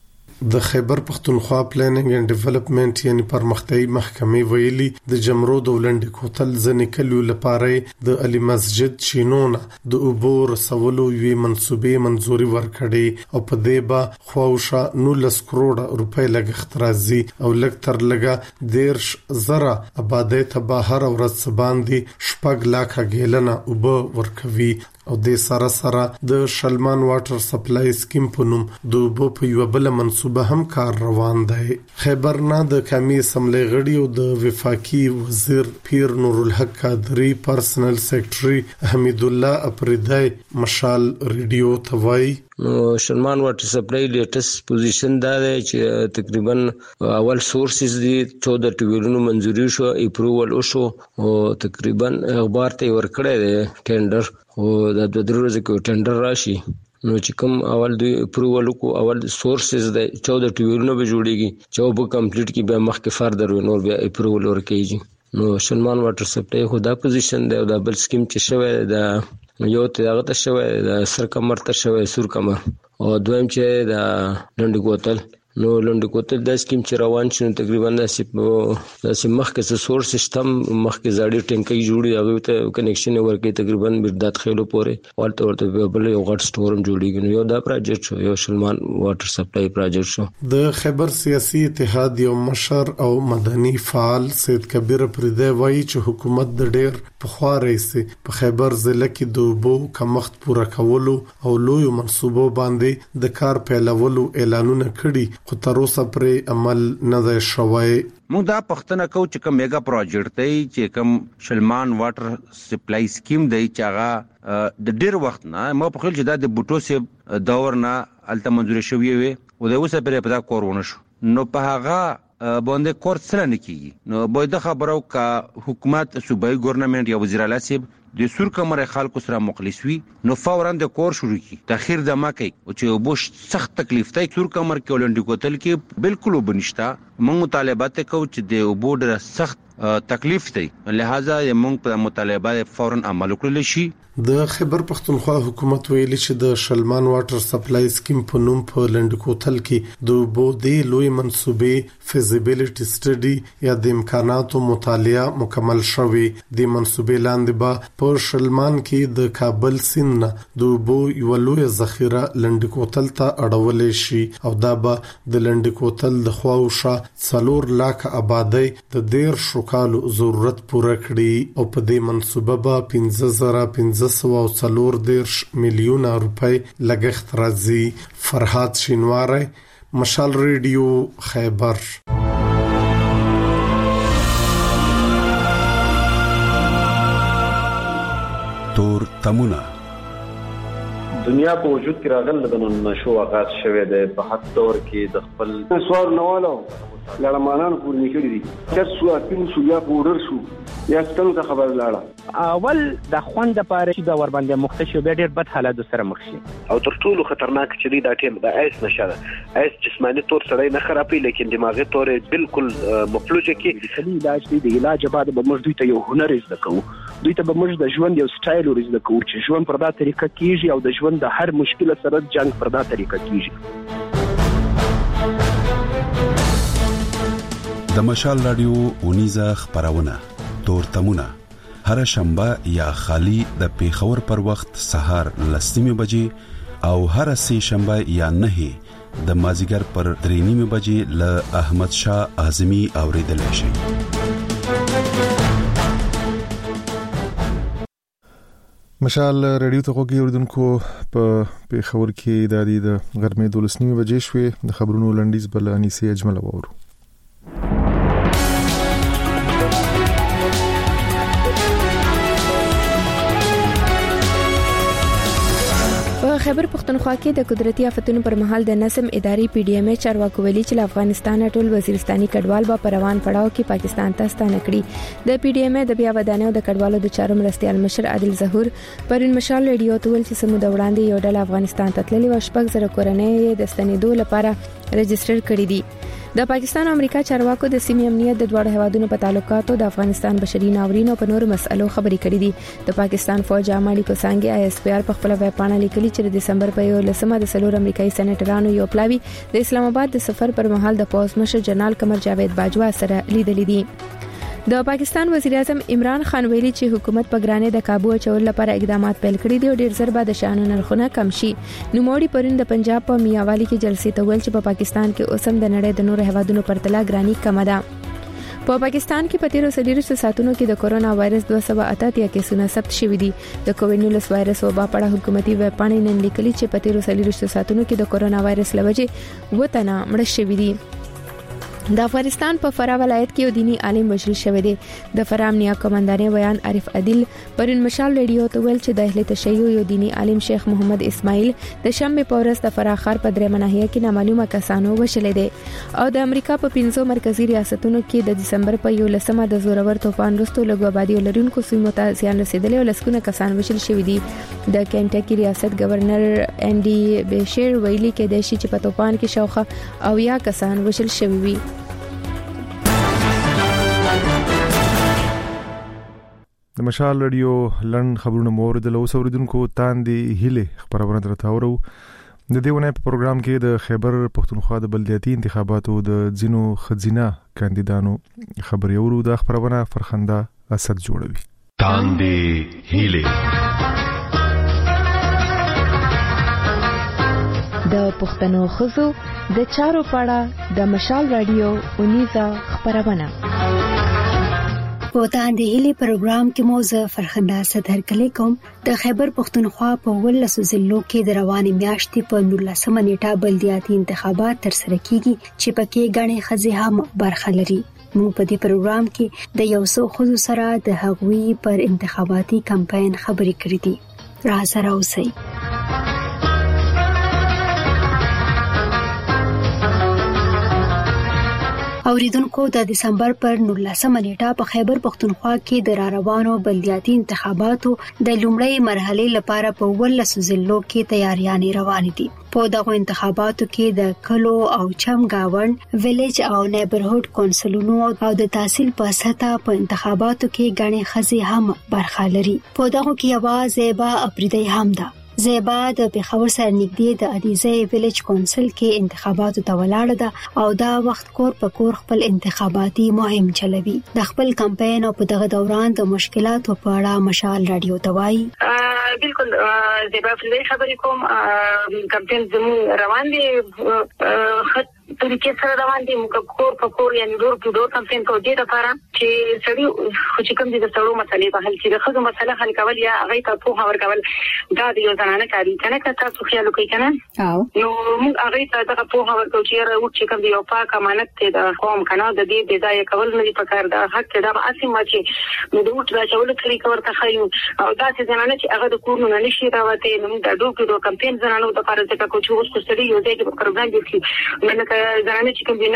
د خیبر پختونخوا پلانینګ اینڈ ډیولپمنٹ یعنی پرمختیايي محکمې ویلي د جمرود او لنډی کوتل ځنې کلیو لپاره د علي مسجد چینونه د اوبو رسولو یوې منصوبې منځوري ورکړي او په دې به خواوشا نولس کروڑه روپۍ لګښت راځي او لږ تر لږه دیرش زره آبادۍ ته به هر ورځ باندې شپږ لاکه ګیلنه اوبه ورکوي او د سره سره د شلمان واټر سپلای سکیم په نوم د اوبو په یو بل منصوبه هم کار روان دی. خیبر نه د قومي اسمبلی غړي او د وفاقي وزیر پیر نور الحق قادری پرسنل سیکریټري حمید الله اپریدای مشال ریډیو توای نو شلمان واټر سپلای لیټس پوزیشن دا دی چې تقریبا اول سورسز دي چودہ ټیولونو منځوري شو اپروول وشو او تقریبا اخبار ته ورکړی دی ټینډر او د دوه ورځې کې ټینډر راشي نو چې کوم اول دوی اپروول کو اول سورسز د چودہ ټیولونو به جوړیږي چې به کمپلیټ کی به مخکې فردر نور بیا اپروول ورکیږي. نو شلمان واټر سپلای خو دا پوزیشن دی او دا بل سکیم چې شوی دا یو ته هغه ته شوی د سر کمر ته شوی سور کمر او دویم چې د لنډی کوتل نو لنډی کوتل د سکیم چې روان شنو تقریبا د سیم مخکې څه سورس سیستم مخکې زاړی ټینکۍ جوړي هغه ته کنیکشن ورکړي تقریبا بردات خېلو پورې ورته ورته بل یو غټ سټورم جوړیږي نو یو دا پروجیکټ شو یو شلمان واټر سپلای پروجیکټ شو. د خیبر سیاسي اتحاد یو مشر او مدني فعال سید کبیر پردې وایي چې حکومت د ډېر پخوا رئیسي په خیبر ضلع کې د اوبو کمښت پوره کولو او لوی منصوبو باندې د کار پیلولو اعلانونه کړي خو تر اوسه پرې عمل نه دی شوی. موږ دا پښتنه کو چې کوم میگا پروجیکټ دی چې کوم شلمان واټر سپلای سکیم دی چې هغه د ډیر وخت نه ما په خپل چې دا د بوټو سي دور نه الته منځوري شوی وي او د اوسه پرې په دا کورونه شو نو په هغه باندې کور سره نه کیږي نو به د خبرو کا حکومت صوبایي ګورنمنت یا وزیر اعلی صاحب د سور کمر خلکو سره مخلص وي نو فورا د کور شروع کی تاخير د ما کوي او چې وبوش سخت تکلیف ته سور کمر کې ولندې کوتل کې بالکل وبنشتا موږ مطالبات کوو چې د وبو ډېر سخت تکلیف دی لہذا موږ په مطالبه فورا عمل وکړل شي. د خیبر پختونخوا حکومت ویلي چې د شلمان واټر سپلای سکیم په نوم په لنډ کوتل کې د اوبو د لوی منصوبې فیزیبিলিټي سټډي یا د امکاناتو مطالعه مکمل شوی. د منصوبې لاندې به په شلمان کې د کابل سیند د اوبو یو لوی ذخیره لنډ کوتل ته اړولې شي او دا به د لنډ کوتل د خواوشا څلور لاک آبادی د ډیر شوکالو ضرورت پوره کړي او په دې منصوبه به پنځه زره پنځه سوه او څلور دیرش میلیونه روپۍ لګښت راځي. فرحات شینواری مشال ریډیو خیبر. تور تمونه دنیا په وجود کې راغله د نشو آغاز شوه د په حد دور کې د خپل سوار نوالو لړمانان پورې نکړي دي چې سو اپین سو یا پورر شو یا ستنو ته خبر لاړه اول د خوند لپاره چې د ور باندې مختشو به ډېر بد حالات سره مخ شي او تر ټولو خطرناک چې دی دا ټیم د ایس نشه ایس جسمانی تور سره نه خرابې لیکن دماغي تور بالکل مفلوجه کې علاج دی د علاج بعد به موږ دوی ته یو هنر زده کوو دوی ته به موږ د ژوند یو سټایل ورزده کوو چې ژوند پر دا طریقه کیږي او د ژوند د هر مشکل سره جنگ پر دا طریقه کیږي. د مشال رادیو اونیزه خبرونه تور تمونه هر شنبه یا خالی د پیښور پر وخت سهار لسمه بجې او هر سه شنبه یا نه د مازیګر پر درې نیمه بجې ل احمد شاه اعظمي اوریدل شي. مشال رادیو ته کوګي اردوونکو په پیښور کې د دې د غرمې دولسنیمه بجې شوې د خبرونو لنډیز بل انیسه اجمل وورو. خیبر پختونخوا کې د قدرتي آفتونو پر مهال د نظم اداري پی ډی ایم ای چارواکو ویلي چې افغانستان ټول وزیرستاني کډوال به پروان پړاو کې پاکستان ته ستانه کړي. د پی ډی ایم ای د بیا ودانیو د کډوالو د چارو مرستيال مشر عادل ظهور پرون مشال ریډیو ته ویل چې سمو د وړاندې یو ډله افغانستان ته تللي و شپږ زره کورنۍ د ستنېدو لپاره رجسټر کړي دي. د پاکستان او امریکا چارواکو د سیمې امنیت د دوه هیوادونو په تعلقاتو د افغانستان بشري ناورین او په نورو مسألو خبرې کړې دي. د پاکستان فوج عاملی کوسانګي آی اس پی آر په خپل ویب پاڼه لیکلي چې د دسمبر په یو لسمه د سلور امریکایي سېنیټرانو یو پلاوی د اسلام آباد د سفر پر مهال د پوز مشر جنرال قمر جاوید باجوا سره لیدلې دي. د پاکستان وزیر اعظم عمران خان ویلي چې حکومت په ګرانې د کابو اچول لپاره اقدامات پیل کړي دي او ډیر زر به د شانو نرخونه کم شي. نوموړي پرون د پنجاب په میاوالی کې جلسې ته ویل چې په پاکستان کې اوسم د نړۍ د نورو هیوادونو پرتله ګرانی کم ده. په پاکستان کې په تیرو سلیریشتو ساتونو کې د کورونا وایرس دوه سوه اتیا کیسونه ثبت شوي دي. د کووډ نولس وایرس وبا په اړه حکومتي ویب پاڼې نن لیکلي چې په تیرو سلیریشتو ساتونو کې د کورونا وایرس لوجې و تنه مړ شوي دي. د افغانستان په فراه ولایت کې یو دینی عالم وژل شوی دی. د فراه امنیه قومندانې بیان عارف عادل پرون مشال ریډیو ته ویل چې د اهل تشیع یو دینی عالم شیخ محمد اسماعیل د شنبه په ورځ د فراه ښار په درې مناهیه کې نامعلومه کسانو وشل دي او د امریکا په پنځو مرکزی ریاستونو کې د دسمبر په یو لسمه د زورور طوفان وروسته لږ آبادی لرونکو سیمو ته زیان رسیدلی او لسکونه کسان وشل شوی دي. د کینټکی ریاست گورنر ان ډي بشیر ویلي کې د شي چې په طوفان کې شاوخه او یا کسان وشل شوی وي. د مشال ریډیو لند خبرونه مور د لوس اوریدونکو تاندې هیله خبرونه درته اورو. د دې ونه په پروګرام کې د خیبر پختونخوا د بلدیاتي انتخاباتو د ځینو خزینه کاندیدانو خبري اورو. د خبرونه فرخنده اسد جوړوي. تاندې هیله د پښتنو خزو د چارو پاړه د مشال ریډیو اونیزه خبرونه په تاندې هلي پروګرام کې موزه فرخنده صدر کلی کوم. د خیبر پختونخوا په ولسو ضلعو کې د رواني میاشتې په نولسمه نیټه بلدیاتي انتخابات تر سره کیږي چې پکې غني خزي هم برخه لري. موږ په دې پروګرام کې د یو څو خزو سره د هغوی پر انتخاباتي کمپاین خبرې کړې دي. را سره اوسئ. اوریدونکو د دسمبر پر نولسمه نیټه په خیبر پختونخوا کې د را روانو بلدیاتي انتخاباتو د لومړۍ مرحلې لپاره په ولسو ضلعو کې تیاریانې روانې دي. په دغه انتخاباتو کې د کلو او چم گاوند ویلیج او نیبرهود کونسلونو او د تحصیل په سطح په انتخاباتو کې غني خزي هم برخه لري. په دغه کې आवाज زیبا اپریدي هم ده. زیبا د پیښور سره نږدې د ادیزه ویلیج کونسل کې انتخاباتو ته ولاړه ده او دا وخت کور په کور خپل انتخاباتي مهم چلوي. د خپل کمپاین او په دغه دوران د مشکلاتو په اړه مشال رادیو ته وایي. بالکل زیبا فلې خبرې کوم. کمپاین زموږ روان دي خط طریقې سره روان دي. موږ کور په کور یعنی ډور په ډور کمپاین کوو د لپاره چې سړي خو چې کوم دي د سړو مسلې په حل کې د خزو مسله حل کول یا هغه ته په خبر کول دا د یو ځانانه کاری کنه که تاسو خیال وکړئ کنه نو موږ هغه ته دغه په خبر کوو چې راو چې کوم دی یو پاک امانت ته د قوم کنه د دې د ځای کول نه په کار د حق ته د اسیم چې نو د وټ راځول طریقه ورته خایو او دا چې ځانانه چې هغه د کورونو نه نشي راوته نو د ډوکو د کمپاین ځانانو د لپاره چې کوم چې اوس کو سړي یو ځای په پروګرام کې نو ځانانه چې کوم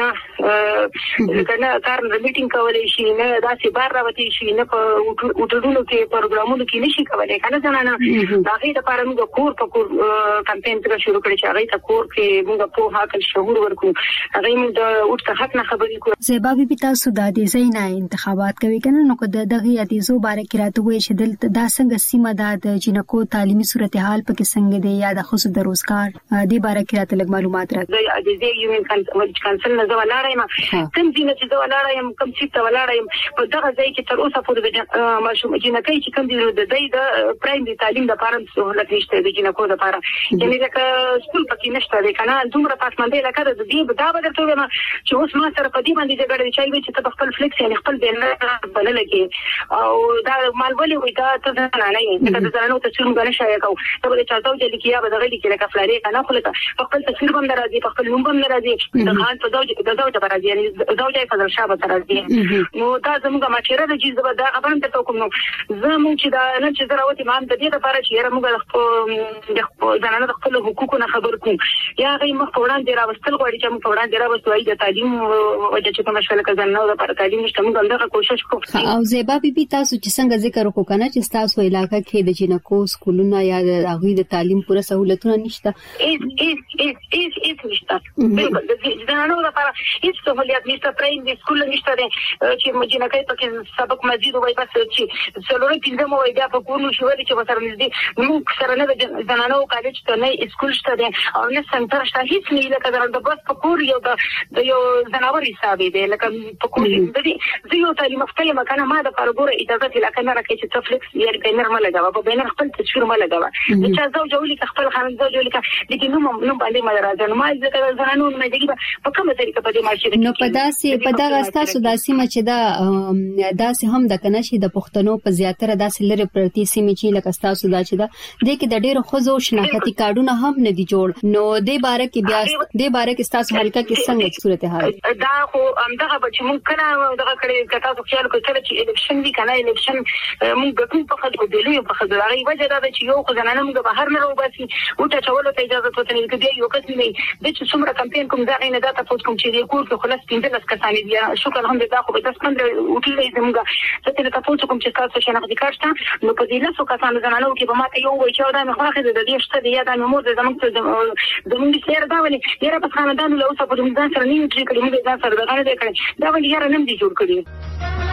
بنا کنه کار میټینګ کولای شي نه دا چې بار راوتی شي نه په وټړونو کې پروګرامونو کې نشي کولای کنه ځانانه دا هغه لپاره موږ کور په کور کمپاین څنګه شروع کړی چې هغه ته کور کې موږ په حق شعور ورکو هغه موږ د وټ حق نه خبرې کوو. زیبا بي تاسو د دې زینا انتخابات کوي کنه نو د دغه ادیزو باره کې راته وایي چې دلته دا څنګه سیمه د جنکو تعلیمي صورتحال پکې څنګه دی یا د خصوص د روزګار دې باره کې راته لږ معلومات راکړئ. د ادیزه یونین کانسل نه زولاړم کوم دینه چې زولاړم کوم چې زولاړم په دغه ځای کې تر اوسه پورې د ماشوم جنکې چې کوم دی د دې د پرایمري تعلیم لپاره سہولت نشته د جنکو لپاره یعنی لکه سکول پکې نشته دی کنه دومره پاسمنده لکه د دې دا به درته وایم چې اوس ما سره په دې باندې جګړه چای چې ته خپل فلیکس یعنی خپل بین بلل کې او دا مالولي وي دا ته نه نه یې دا ځانو ته څنګه غنښه شای کو ته به چاته چې لیکیا به دغه لیکي لکه فلاري کنه خو لکه خپل تصویر باندې راځي خپل نوم باندې راځي د خان په زوج د زوج پر راځي یعنی زوج فضل شاه پر راځي نو دا زموږه مشوره ده چې زبر دا خبرم ته کوم نو زموږ چې دا نن چې زراوتی مان د دې لپاره چې یره موږ د ځانانه د خپل حقوقو نه خبر کوم یا غي مخ وړاندې راوستل غواړي چې موږ وړاندې راوستو د تعلیم وجه چې کوم شول کزن نو د پر تعلیم نشته موږ دغه کوشش کوو او زیبا بیبي تاسو چې څنګه ذکر وکړو کنه چې تاسو علاقې کې د جنکو سکولونه یا د هغه د تعلیم پوره سہولتونه نشته ایس ایس ایس ایس ایس نشته بالکل د ځانانو لپاره هیڅ سہولیت نشته پرایم د سکول نشته چې موږ جنکې پکې سبق مزید وای بس چې څلوري پنځه مو بیا په کورونو شو چې مثلا نږدې موږ سره نه د ځانانو کالج ته نه سکول شته او نه سنټر شته هیڅ نه لکه د بس په کور یو د یو زناور حساب دی لکه په کور دې زه یو تعلیم فتل مکان ما د پرګوره اجازه ته لکه نه راکې چې تفلیکس یا بینر ما لګاوه په بینر خپل تصویر ما لګاوه چې زوج جوړی خپل خان زوج جوړی لیکن نو نو باندې ما راځم ما ځکه زنانو مې دغه په کومه طریقه په دې مارشي نو په داسې په دغه تاسو داسې مچ دا داسې هم د کنه شي د پښتنو په زیاتره داسې لري پرتی سیمه چې لکه تاسو دا چې دا د کې د ډېر خوځو شناختی کارډونه هم نه دي جوړ نو د باره کې بیا د باره کې تاسو حلقه کې څنګه صورتحال دا خو همدغه چې مونږ کله دغه کړي کتا خو خیال کوي چې الیکشن دی کنه الیکشن مونږ د ټول په خاطر دی په خاطر راغی وجه دا چې یو خو ځنانه موږ بهر نه راوباسي او ته چولو ته اجازه ته نه کېږي یو کس نه د چې څومره کمپاین کوم دا نه دا تاسو کوم چې کور کې خلاص پینځه لس کسان دي شکر الحمدلله خو به تاسو پندره وټلې زموږ ته ته تاسو کوم چې تاسو شناخت کارته نو په دې لاسو کسان ځنانه کې په ماته یو وای چې دا نه خو د دې شته دی دا نو د زموږ زموږ سره دا ولې یره په خاندان له اوسه په دې ځان سره نه چې کلمې ځان سره دا نه کړي دا ولې یاره نم دي جوړ کړی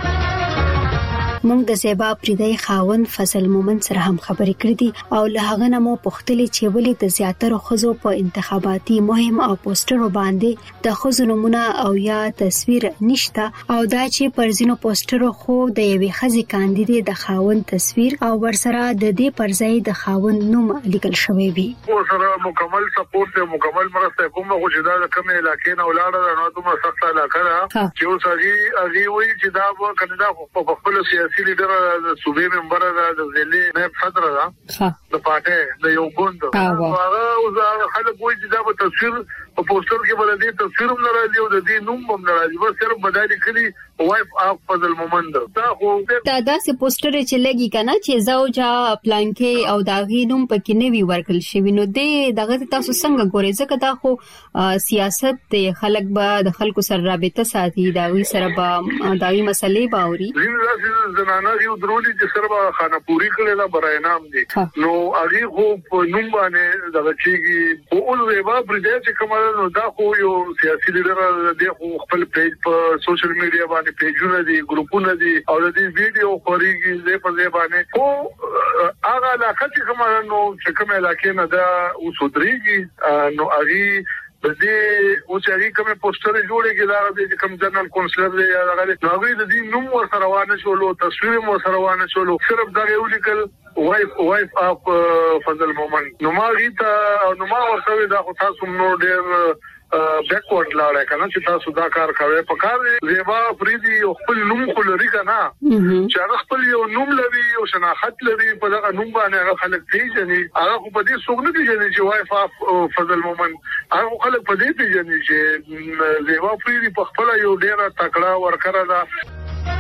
موږ د زیبا پریدای خاون فضل مومن سره هم خبرې کړې دي او له هغه نه مو پوښتلې چې ولې د زیاتره خزو په انتخاباتي مهم او پوسټرو باندې د خزو نمونه او یا تصویر نشته او دا چې پرځینو پوسټرو خو د یوې خزي کاندیدې د خاون تصویر او ورسره د دې پرځای د خاون نوم لیکل شوی وي او سره مکمل سپورټ او مکمل مرسته کوم خو چې دا کومه علاقې نه ولاړه نو دومره سخت علاقه ده چې اوس هغه هغه وایي چې دا به کنده په خپل سیاسي لیډر د صوبې ممبر د ضلع نه صدر ده د پاتې د یو ګوند هغه او خلک وایي چې دا په تصویر په پوسټر کې بل دي تصویر هم ناراضي او د دې نوم هم ناراضي بس صرف بدایي کړي وایف اف فضل مومند دا خو دا داسې پوسټر چې لګي کنه چې زوجا پلانکې او دا غي نوم پکې نه وی ورکل شوی نو دې دغه تاسو څنګه ګورئ ځکه دا خو سیاست ته خلک به د خلکو سره رابطه ساتي دا وی سره به دا وی مسلې باوري زنانه یو درولي چې سره خانه پوری کړي دا برای نام دي نو هغه خو په نوم باندې دغه چیږي او اول ویبا پرځای چې کومه نو دا خو یو سیاسي لیډر دی خو خپل پیج په سوشل میډیا باندې پیجونه دي ګروپونه دي او د دې ویډیو خوريږي زه په ځای باندې خو هغه علاقه چې کومه نو چې کومه علاقې نه دا وسودريږي نو هغه د دې او چې هغه کومه پوسټر جوړېږي دا د کوم جنرال کونسلر دی یا هغه نو هغه د دې نوم ور سره روانه شولو تصویر مو سره روانه شولو صرف دا یو لیکل وایف وایف اف فضل مومن نو ما ریته نو ما ورته دا خو تاسو نو ډېر بیکورډ لاړه کنه چې تاسو دا کار کوي په کار زیبا فریدي خپل نوم خلري کنه چې هغه خپل یو نوم لري او شناخت لري په دغه نوم باندې هغه خلک پیژني هغه په دې څوګنه پیژني چې وایف اف فضل مومن هغه خلک په دې پیژني چې زیبا فریدي په خپل یو ډیره تکړه ورکره ده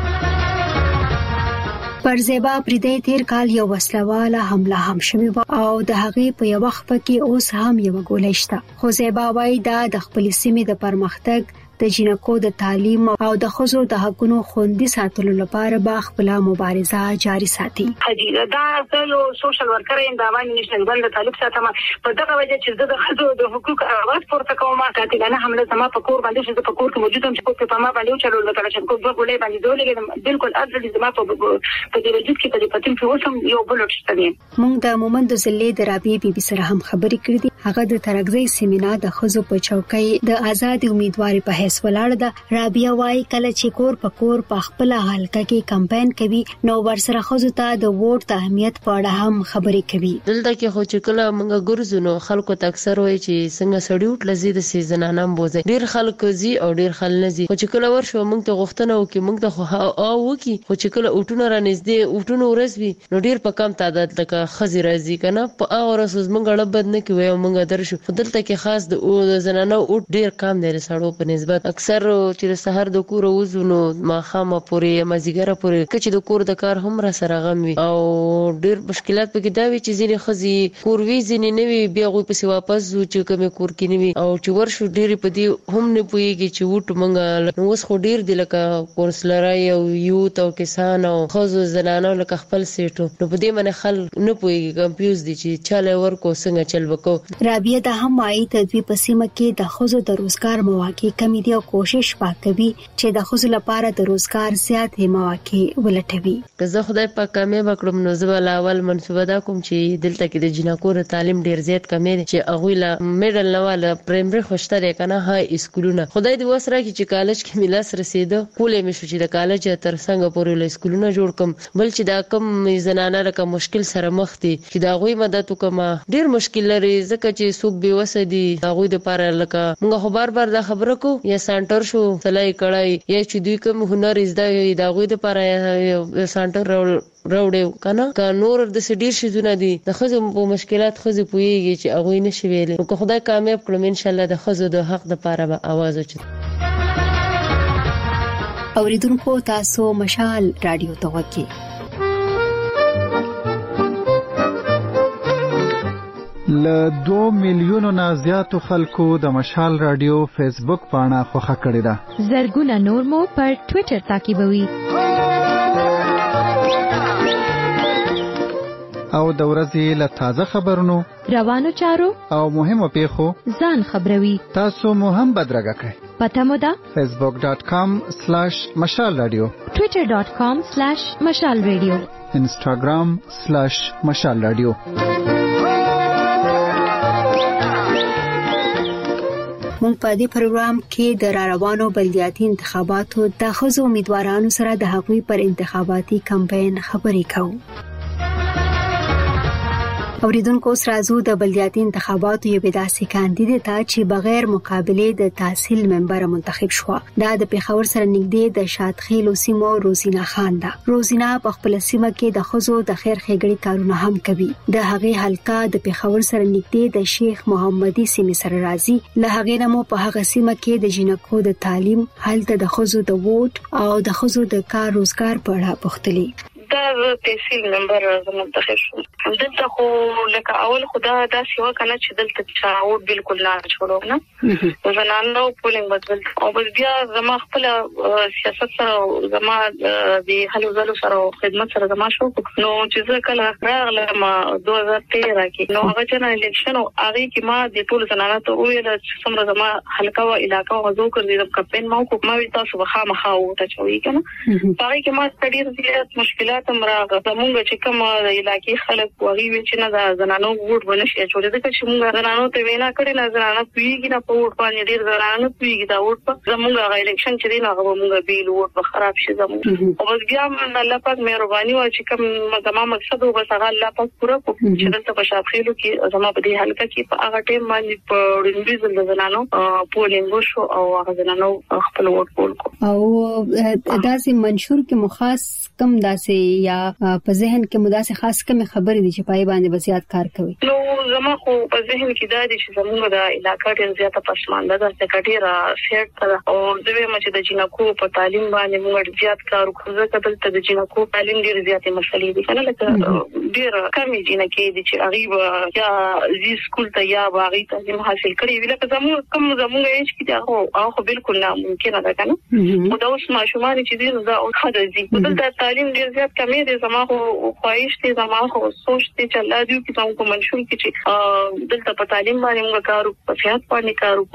پر زیبا پریدای تیر کال یو وسلواله حمله هم شوی او د هغې په یو وخت کې اوس هم یو ګولې شته خو زیبا وايي دا د خپل سیمې د پرمختګ د جنکو د تعلیم او د خزو د حقونو خوندي ساتلو لپاره با خپل مبارزه جاري ساتي. حجیره دا یو سوشل ورکر ایم د افغان نېشنل بند طالب ساتم په دغه وجه چې د خزو د حقوق اواز پورته کوم قاتلانه حمله زما په کور باندې چې په کور کې موجود هم چې په ما باندې چلو لکه چې کوم ګولې باندې دولې بالکل ارزل زما په په دې وجود کې په پتن کې اوسم یو بلوټ شته. موږ د مومند زلې د رابعه بي بي سره هم خبرې کړې دي. هغه د ترګزي سیمینار د خزو په چوکۍ د آزاد امیدواري په حیث ولاړ ده. رابعه وايي کله چې کور په کور په خپل حلقه کې کمپاین کوي نو ورسره خزو ته د ووټ د اهمیت په اړه هم خبرې کوي. دلته کې خو چې کله موږ ګرځو خلکو ته اکثر وایي چې څنګه سړیوټ لزي د سیزنانه بوزي ډیر خلکو زی او ډیر خل نه زی خو چې کله ورشو موږ ته غوښتنه وکي موږ ته خو او وکي خو چې کله اوټونه را نږدې اوټونه ورسوي نو ډیر په کم تعداد لکه خزي راځي کنه په اورس موږ اړه بد نه کوي مونږ درشو دلته کې خاص د زنانو او ډیر کم دی سړو په نسبت اکثر چې د سحر د کور وزونو ماخامه پورې مازیګره پورې کچې د کور د کار هم را سره غم وي او ډیر مشکلات پکې دا وي چې ځینې خزي کور وی ځینې نوي بیا غوي پسې واپس زو چې کوم کور کې نوي او چې ورشو ډیر په دې هم نه پويږي چې وټ مونږ نو اوس خو ډیر دی لکه کورسلرای او یوت او کسان او خزو زنانو لکه خپل سیټو نو په دې باندې خل نه پويږي کمپیوز دي چې چاله ورکو څنګه چل وکړو. رابعه د هم وايي تدوی په سیمه کې د خزو د روزګار مواقع کمی دي او کوشش وکوي چې د خزو لپاره د روزګار زیات مواقع ولټوي. که زه خدای په کامیاب کړم نو زه ول اول منصوبه دا کوم چې دلته کې د جنکو د تعلیم ډیر زیات کمی دي چې اغه لا میډل نواله پرایمري خوشته ده کنه های اسکولونه خدای دې وسره کې چې کالج کې ملاس رسیدو کولې مې شو چې د کالج تر څنګه پورې له اسکولونه جوړ کم بل چې دا کم زنانه لکه مشکل سره مخ دي چې دا غوي مدد وکما ډیر مشکل لري ځکه چې څوک به وسدي دا غوي د پاره لکه موږ خو بار بار دا خبره کو یا سنټر شو سلای کړای یا چې دوی کوم هنر زده دا غوي د پاره سنټر راوړو کنه کا نور د سډیر شي زونه دي د خزو په مشکلات خزو پويږي چې اغوي نشي ویلې نو خدای کامیاب کړم ان شاء الله د خزو د حق د پاره به आवाज وچ. اوریدونکو تاسو مشال رادیو توګه ل دو میلیونو نه زیاتو خلکو د مشال رادیو فیسبوک پاڼه خوښه کړې ده. زرګونه نور مو پر ټوئیټر تعقیبوي او د ورځې له تازه خبرونو روانو چارو او مهمو پیښو ځان خبروي. تاسو مو هم بدرګه کړئ. پته مو ده facebook dot com slash mashal radio twitter dot com slash mashal radio instagram slash mashal radio. مونږ په دې پروګرام کې د راروانو بلدیاتي انتخاباتو د خزو امیدوارانو سره د حقوقي پر انتخاباتي کمپاین خبرې کوو. اوریدونکو سرازو د بلدیاتي انتخاباتو یو بداسي کاندید ته چې بغیر مقابله د تحصیل ممبر منتخب شو. دا د پیښور سره نږدې د شاتخیل سیمو روزینا خان ده. روزینا په خپل سیمه کې د خزو د خیر ښېګړې کارونه هم کوي. د هغې حلقه د پیښور سره نږدې د شیخ محمدي سیمې سره راځي. له هغې نمو په هغه سیمه کې د جنکو د تعلیم هلته د خزو د ووټ او د خزو د کار روزګار په اړه پوښتنې دا تحصیل نمبر منتخب شو. دلته خو لکه اول خدا دا سیوا کنه چې دلته چاوټ بالکل نه چولو نه زنانو پولینګ بدل او بس بیا زما خپل سیاست سره زما د هلو زلو سره خدمت سره زما شو نو چې زه کله راغلم دوه هزار تیرہ کې نو هغه چې الیکشن او هغه کې ما د ټول زنانو ته ویل چې څومره زما حلقه او علاقې غوښتل کړی د کمپاین ما کو ما وی تاسو به خامخا وته چوي کنه هغه کې ما ستړي زیات مشکلات امراغه زمونږ چې کوم د علاقې خلک وغي وی چې نه د زنانو ووټ ونشي چولې د چې موږ زنانو ته وینا کړې نه زنانو پیږي نه په ووټ باندې ډیر زنانو پیږي دا ووټ په زمونږ غو الیکشن چې دی نه هغه موږ بیل ووټ په خراب شي زمونږ او بیا الله پاک مهرباني او چې کوم زما مقصد او بس هغه الله پاک پوره کو چې دلته په شاپخېلو کې زما په دې حلقه کې په هغه ټیم باندې په ډیزل د زنانو پولینګ شو او هغه زنانو خپل ووټ پول کو او داسې منشور کې مخاص کم داسې یا په ذهن کې مداسه خاص کوم خبرې دي چې پای باندې بسیات کار کوي. نو زما خو په ذهن کې دا دي چې زموږ د علاقې ډېر زیاته پسمانده ده چې کډیره سیټ او دوی مچ د جنکو په تعلیم باندې موږ زیات کار کوو ځکه دلته د جنکو تعلیم ډېر زیاتې مسلې دي کنه لکه ډېر کمې جنکې دي چې هغه یا زی سکول ته یا باغی تعلیم حاصل کړي ویل که زموږ کوم زموږ ایج کې دا هغه بالکل ناممکن ده کنه او دا اوس ماشومان چې دي دا او خدای دي دلته تعلیم ډېر زیات کمې دي زما خو خواهش دي زما خو سوچ دي چې الله دې کې څنګه منشور کې چې دلته په تعلیم باندې موږ کارو په سیاست باندې کارو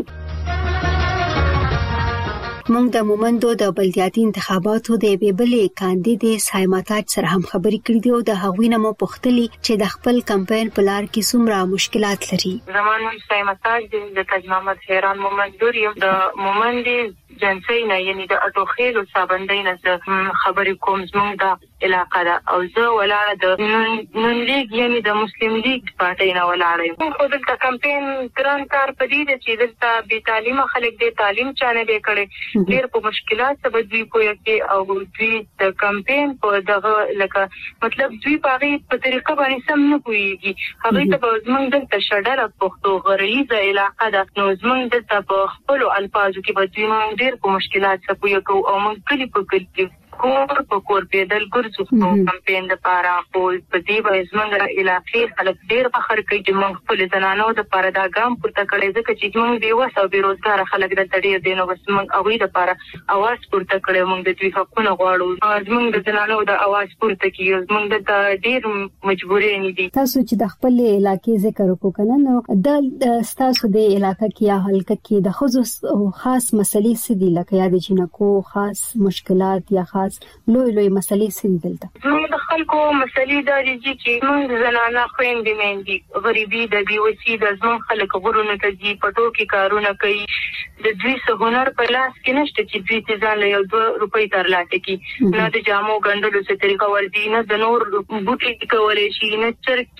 موږ د مومندو د بلدیاتي انتخاباتو د بیبلې کاندید سایماتاج سره هم خبرې کړې دي او د هغوی نه مو پوښتلي چې د خپل کمپاین په لار کې څومره مشکلات لري. زمانو سایماتاج د تاج محمد حیران مومند یم د مومند ایجنسی نه یعنی د اټوخیل او صابندۍ نه خبرې کوم زموږ د علاقه ده او زه ولاړه د نن لیگ یعنی د مسلم لیگ پارټي نه ولاړه یم. خو دلته کمپاین ګران کار پدې چې دلته بي تعلیمه خلک د تعلیم چانه به کړي ډېر په مشکلات سبب دوی کوی کې او دوی د کمپاین په دغه لکه مطلب دوی په غي په طریقه باندې سم نه کويږي. هغه ته زمونږ دلته شډره پښتو غریزه علاقه ده نو زمونږ دلته په خپل الفاظو کې به دوی مونږ ډېر په مشکلات سره کوی او مونږ کلی په کلی کور په کور پیدل ګرځو په کمپاین د پاره په دې باندې زمونږ علاقې خلک ډېر فخر کوي چې موږ خپل زنانو د پاره دا ګام پورته کړی ځکه چې موږ بې وسه او بیروزګار خلک دلته ډېر دي نو بس موږ هغوی د پاره اواز پورته کړی موږ د دوی حقونه غواړو زمونږ د زنانو د اواز پورته کیږي زمونږ د ډېر مجبورې نه دي. تاسو چې د خپل علاقې ذکر وکړو کنه نو د تاسو د علاقې کې یا حلقه کې د خصوص خاص مسلې څه دي لکه یا د جنکو خاص مشکلات یا خاص لوی لوی مسلې څه دي؟ موږ د خلکو مسلې دا دي چې موږ زنانه خويندې مېندې غریبي د بیوسي د زمون خلک غرونه ته دي پټو کې کارونه کوي د دوی څه هنر په لاس کې نشته چې دوی ځان له یو دوه روپۍ ترلاسه کړي نه د جامو ګنډلو څه طریقه ورځي نه د نور بوټي کولای شي نه چرګ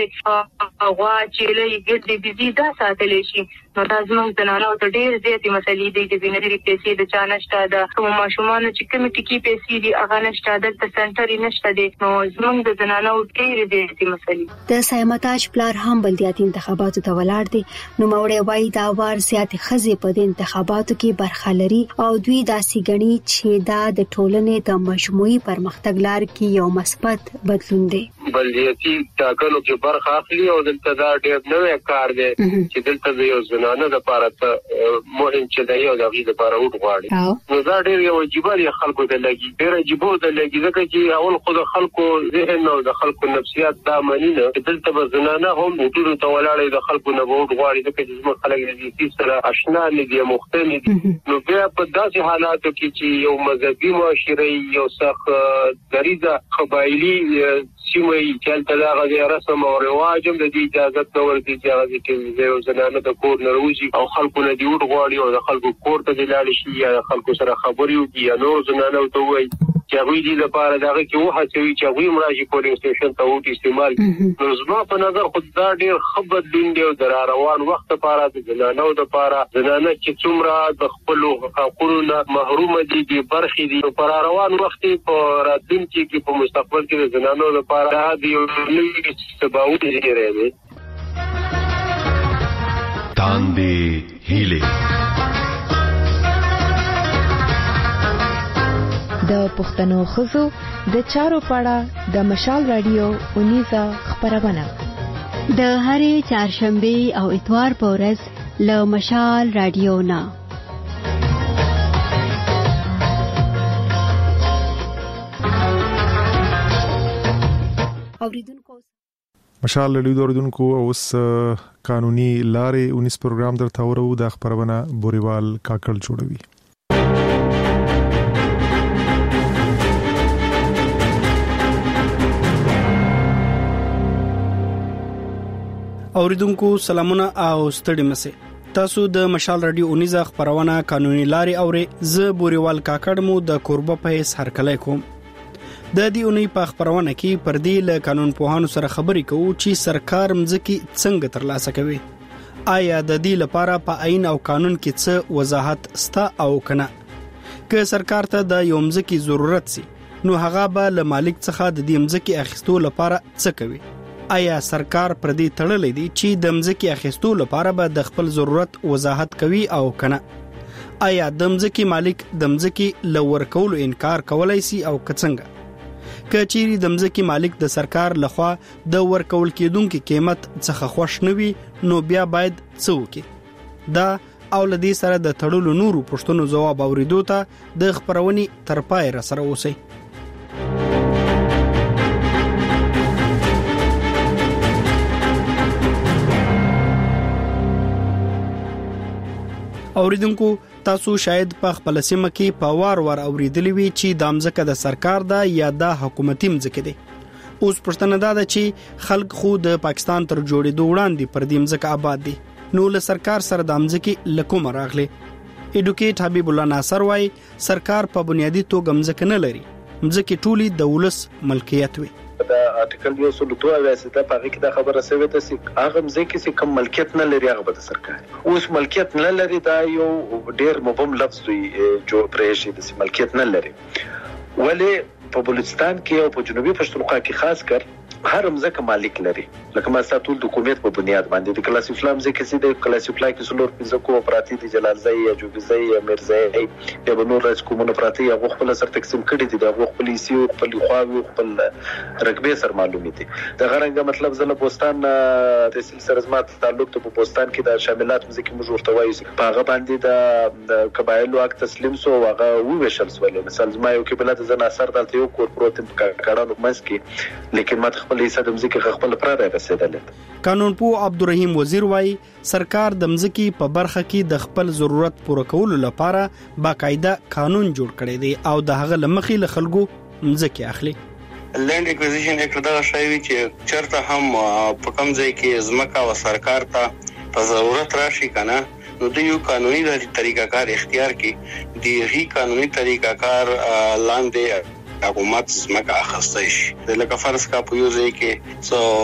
چرګوړې غوا چیلې ګډې بيزي دا ساتلی شي نو دا زموږ زنانو ته ډېر زیاتې مسلې دي د بنري پیسې د چا نشته د کوم ماشومان چې کوم ټکی پیسې دي هغه نشته د سنټري نشته دي نو زموږ د زنانو ډېر زیاتې مسلې. د سایمتاج پلار هم بلدیاتي انتخاباتو ته ولاړ دي نو موړې وایي دا وار زیاتې خزې په دې انتخاباتو کې برخه لري او دوی داسې ګڼي چې دا د ټولنې د مجموعي پرمختګ لار کې یو مثبت بدلون دی. بلدیاتي ټاکنو کې برخه اخلي او دلته دا ډېر نوې کار دی چې دلته د یو زنانه د لپاره مهم چې د یو دغه لپاره وټ غواړي نو دا ډېر یو واجباري خلکو ته لګي ډېر واجبو ته لګي ځکه چې اول خو د خلکو ذهن او د خلکو نفسیات دا معنی نه دلته به زنانه هم وټونو ته ولاړې د خلکو نه وټ غواړي ځکه چې زموږ خلک د دې سره آشنا نه دي مختلف دي نو بیا په داسې حالاتو کې چې یو مذهبي معاشري یو څخه دریزه قبایلی سیمه چې تل هغه رسم او رواج هم د دې اجازه تور دي چې هغه کې یو زنانه د کور نه وځي او خلکو نه دی وټ غواړي او د خلکو کور ته لاړ شي یا خلکو سره خبرې وکړي یا نور زنانه ته وایي چې هغه دې لپاره دغه کې وه چې چې هغه مراشي پولیس سټیشن ته وټ استعمال نو زما په نظر خو دا ډېر خبر دین دی او د روان وخت لپاره د زنانو لپاره زنانه چې څومره د خپل حقوقو نه محروم دي د برخې دي پر روان وخت په راتلونکي کې په مستقبل کې د زنانو لپاره دا دی نوې سباوت لري. تاندې هیله د پښتنو خزو د چارو پاړه د مشال رادیو اونیزه خبرونه د هرې چهارشنبه او اتوار په ورځ له مشال رادیو نه اوریدونکو مشال رادیو اوریدونکو اوس قانوني لارې انیس پروګرام درته ورو د خبرونه بوريوال کاکل جوړوي. اوریدونکو سلامونه او ستړي مشه تاسو د مشال رادیو اونیزه خبرونه قانوني لارې اوري ز بوريوال کاکړمو د کوربه په هیڅ هرکلای کوم د دې اونۍ په خبرونه کې پر دې له قانون پوهانو سره خبرې کوو چې سرکار مځکي څنګه ترلاسه کوي آیا د دې لپاره په عین او قانون کې څه وضاحت ستا او کنه که سرکار ته د یو مځکي ضرورت سي نو هغه به له مالک څخه د دې مځکي اخیستو لپاره څه کوي آیا سرکار پر دې تړلې دي چې د مځکي اخیستو لپاره به د خپل ضرورت وضاحت کوي او کنه آیا د مځکي مالک د مځکي لور کولو انکار کولای شي او کڅنګه کچيري د مځکي مالک د سرکار لخوا د ورکول کېدونکو قیمت څخه خوښ نوي نو بیا باید څه وکړي دا او لدی سره د تړلو نورو پښتنو جواب اوریدو ته د خبرونی ترپای را سره اوسئ. اوریدونکو تاسو شاید په خپل سیمه کې په وار وار اوریدلی وي چې د امزکه د سرکار دا یا د حکومتي مزکه دي اوس پښتنه دا چې خلک خو د پاکستان تر جوړېدو وړاندې پر دې مزکه آباد دي نو له سرکار سره د امزکه لکوم راغلي ایډوکیټ حبیب الله ناصر وايي سرکار په بنیادی توګه مځکه نه لري، مځکه ټولي د ولس ملکیت وي. دا آرټیکل یو سل دوه وایي دا په کې دا خبره سوي ده چې هغه مځکه چې کوم ملکیت نه لري هغه به سرکار اوس ملکیت نه لري، دا یو ډیر مبهم لفظ دی جو پرېشي د ملکیت نه لري. ولی په بلوچستان کې او په جنوبي پښتونخوا کې خاص کر هر مځکه مالک لري، لکه ما ستاسو د حکومت په بنیاد باندې د کلاس اسلام ځکه چې د کلاس اسلام کې څلور پنځه کوپراتیو دي، جلال زئی یا جوبزئی یا مرزئی یا بنور راج کومونه پراتی هغه خپل سر تقسیم کړي دي، د خپل سی او خپل خواوي خپل رقبه سر معلومي دي. د غرنګ مطلب زله بوستان تحصیل سره زمات تعلق ته په بوستان کې د شاملات مځکه موږ ورته وایو په هغه باندې د قبایلو حق تسلیم سو هغه وویشل سول. مثال زما یو کې بلاد زنه اثر دلته یو کورپوریټ په کارانو مس کې لیکن ما خپل حصہ د مځکه خپل پراره رسیدل. قانونپو عبدالرحیم وزیر وايي سرکار د مځکې په برخه کې د خپل ضرورت پوره کولو لپاره باقاعده قانون جوړ کړی دی او د هغه لمخې له خلکو مځکه اخلي. لینډ اکوزیشن اکټ دا شایي چې چرته هم په کوم ځای کې ځمکه او سرکار ته په ضرورت راشي کنه نو د یو قانوني طریقه کار اختیار کې دی هی قانوني طریقه کار لاندې حکومت زمکه اخسته شي. لکه فرض کا په یو ځای کې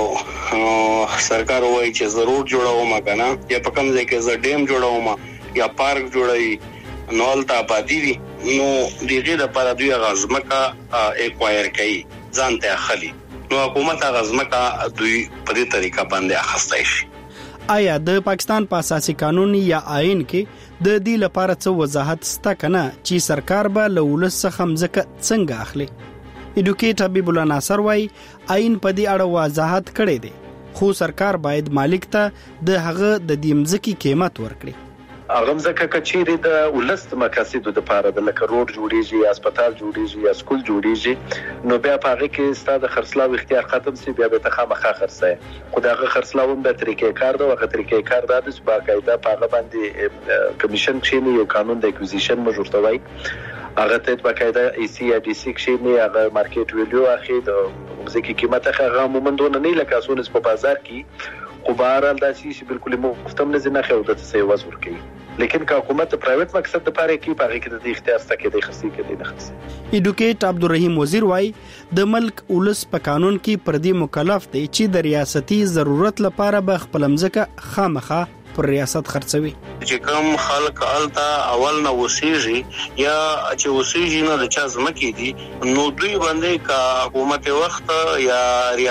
سو سرکار وایي چې ضرور جوړاوم کنه یا په کوم ځای کې ز ډیم جوړاوم یا پارک جوړای نو الته آبادی وي نو دغه لپاره دوی غزمکه اکوایر کوي ځان ته اخلي نو حکومت غزمکه دوی په دې طریقه باندې اخسته شي. آیا د پاکستان په اساسي قانون یا آئین کې د دې لپاره څه وضاحت ستا کنه چې سرکار به له ولس څخه مځکه څنګه اخلي؟ ایډوکیټ حبیب الله ناصر وايي آئین په دې اړه وضاحت کړی دی خو سرکار باید مالک ته د هغه د دې مځکې قیمت ورکړي. هغه ځکه کچېری د ولست مقاصد د لپاره د لکه روډ جوړیږي، هسپتال جوړیږي یا سکول جوړیږي نو بیا په هغه کې ستاسو خرڅلاو اختیار ختم سي بیا به تخامخه خرڅه خو دغه خرڅلاو به طریقې کار دا وغه طریقې کار دا د باقاعده په هغه باندې کمیشن چې یو قانون د اکوزیشن مجورتوي هغه ته باقاعده ای سی یا ډی سی کې نه هغه مارکیټ ویلیو اخی د ځکه قیمت هغه مومندونه نه لکه اسونه په بازار کې خو بهرحال دا شی بالکل مفتم نه زنه خو د څه وز ورکی لیکن که حکومت د پرایویت مقصد لپاره کې پاره کې د اختیار څخه د خصي کې د خصي. ایډوکیټ عبدالرحیم وزیر وايي د ملک ولس په قانون کې پر دې مکلف دی چې د ریاستي ضرورت لپاره به خپل مځکه خامخه پر ریاست خرڅوي. چې کوم خلک الته اول نه وسیږي یا چې وسیږي نه د چا ځمکې دي نو دوی باندې کا حکومت وخت یا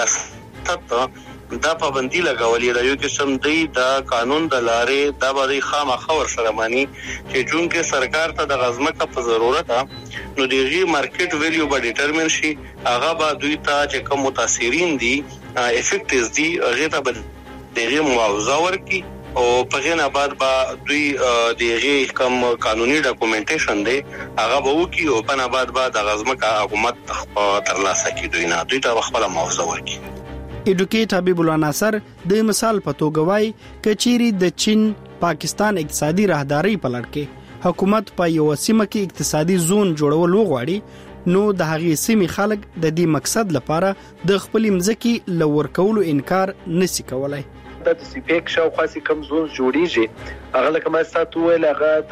ریاست دا پابندي لګولې دا یو قسم دی دا قانون د لارې دا باندې خامخا ور سره مانی چې چون کې سرکار ته د غزمکه په ضرورت نو دیږي مارکیټ ویلیو به ډیټرمن شي هغه به دوی ته چې کوم متاثرین دي افیکټز دي هغه ته به دیږي معاوضه ورکړي او په غیر بعد به دوی دیږي کوم قانوني ډاکومېنټیشن دی هغه به وکي او په نه بعد به د غزمکه حکومت ترلاسه کړي دوی نه دوی ته خپل معاوضه ورکړي. ایډوکیټ حبیب الله ناصر د مثال په توګه وايي کچيري د چین پاکستان اقتصادي راهداري په لړ کې حکومت په یو سیمه کې اقتصادي زون جوړول وغواړي نو د هغې سیمې خلک د دې مقصد لپاره د خپل مځکې لور کولو انکار نشي کولای. د سی پی ایک شاو خاصی کم زون جوړیږي هغه لکه ما ستاسو ویل هغه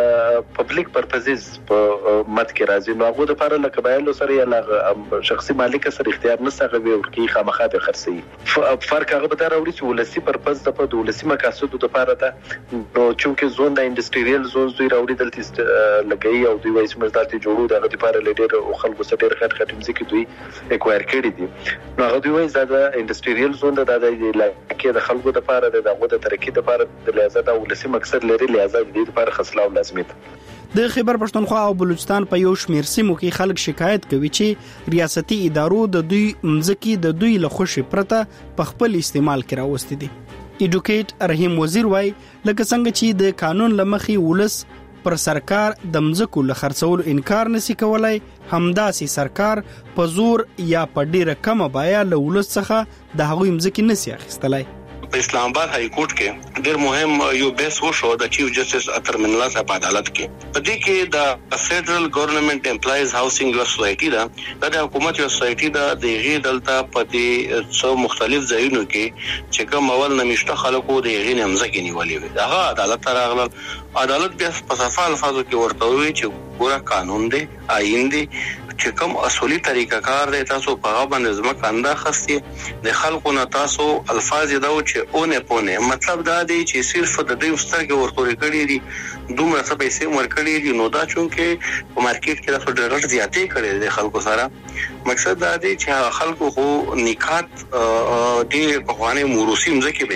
د پبلک پرپزز په مت کې راځي نو هغه د لپاره لکه بایلو سره یا شخصي مالک سره اختیار نه سره ورکی خامخا به خرڅي فرق هغه به دا راوړي چې ولسی پرپز د په ولسی مقاصد د لپاره ده نو چې زون د انډستریال زون دوی راوړي دلته لګي او دوی وایي چې مرزاتي جوړو دغه لپاره لیډر او خلکو سره ډېر خټ خټ مزي کې دوی اکوایر کړی دي نو هغه دوی وایي دا انډستریال زون د د لکه د خلکو د لپاره د دغه د ترقی لپاره د لیازت او ولسی مقصد لري لیازت د لپاره خصلاو لازمي ده. د خیبر پښتونخوا او بلوچستان په یو شمیر سیمو کې خلک شکایت کوي چې ریاستي ادارو د دوی مځکې د دوی له خوشي پرته په خپل استعمال کې راوستي دي. ایډوکیټ رحیم وزیر وايي لکه څنګه چې د قانون لمخې ولس پر سرکار د مځکو له خرڅولو انکار نشي کولای همداسي سرکار په زور یا په ډیره کمه بیه له ولس څخه د هغوی مځکې نشي اخیستلای. په اسلام آباد های کورټ کې ډېر مهم یو بیس وشو د چیف جسټس اتر من الله صاحب عدالت کې په دې کې د فدرل ګورنمنت امپلایز هاوسینګ یو سوسایټي دا د حکومت یو سوسایټي دا د غي دلته په دې څو مختلف ځایونو کې چې کوم اول نمشته خلکو د غي نمځ کې نیولې وي هغه عدالت راغله عدالت بیا په صفه الفاظو کې ورته وی چې ګوره قانون دی آئین دی چې کوم اصولي طریقه کار دی تاسو په هغه باندې ځمکه انده خستي د خلکو نه تاسو الفاظ دا و چې اونه پونه مطلب دا دی چې صرف د دې سترګې ورتوري کړی دي دومره څه پیسې ورکړي دي نو دا چونکه په مارکیټ کې تاسو ډېر زیاتې کړې دي خلکو سره مقصد دا دی چې خلکو خو نکات ډېر په خوانه موروثي مزکه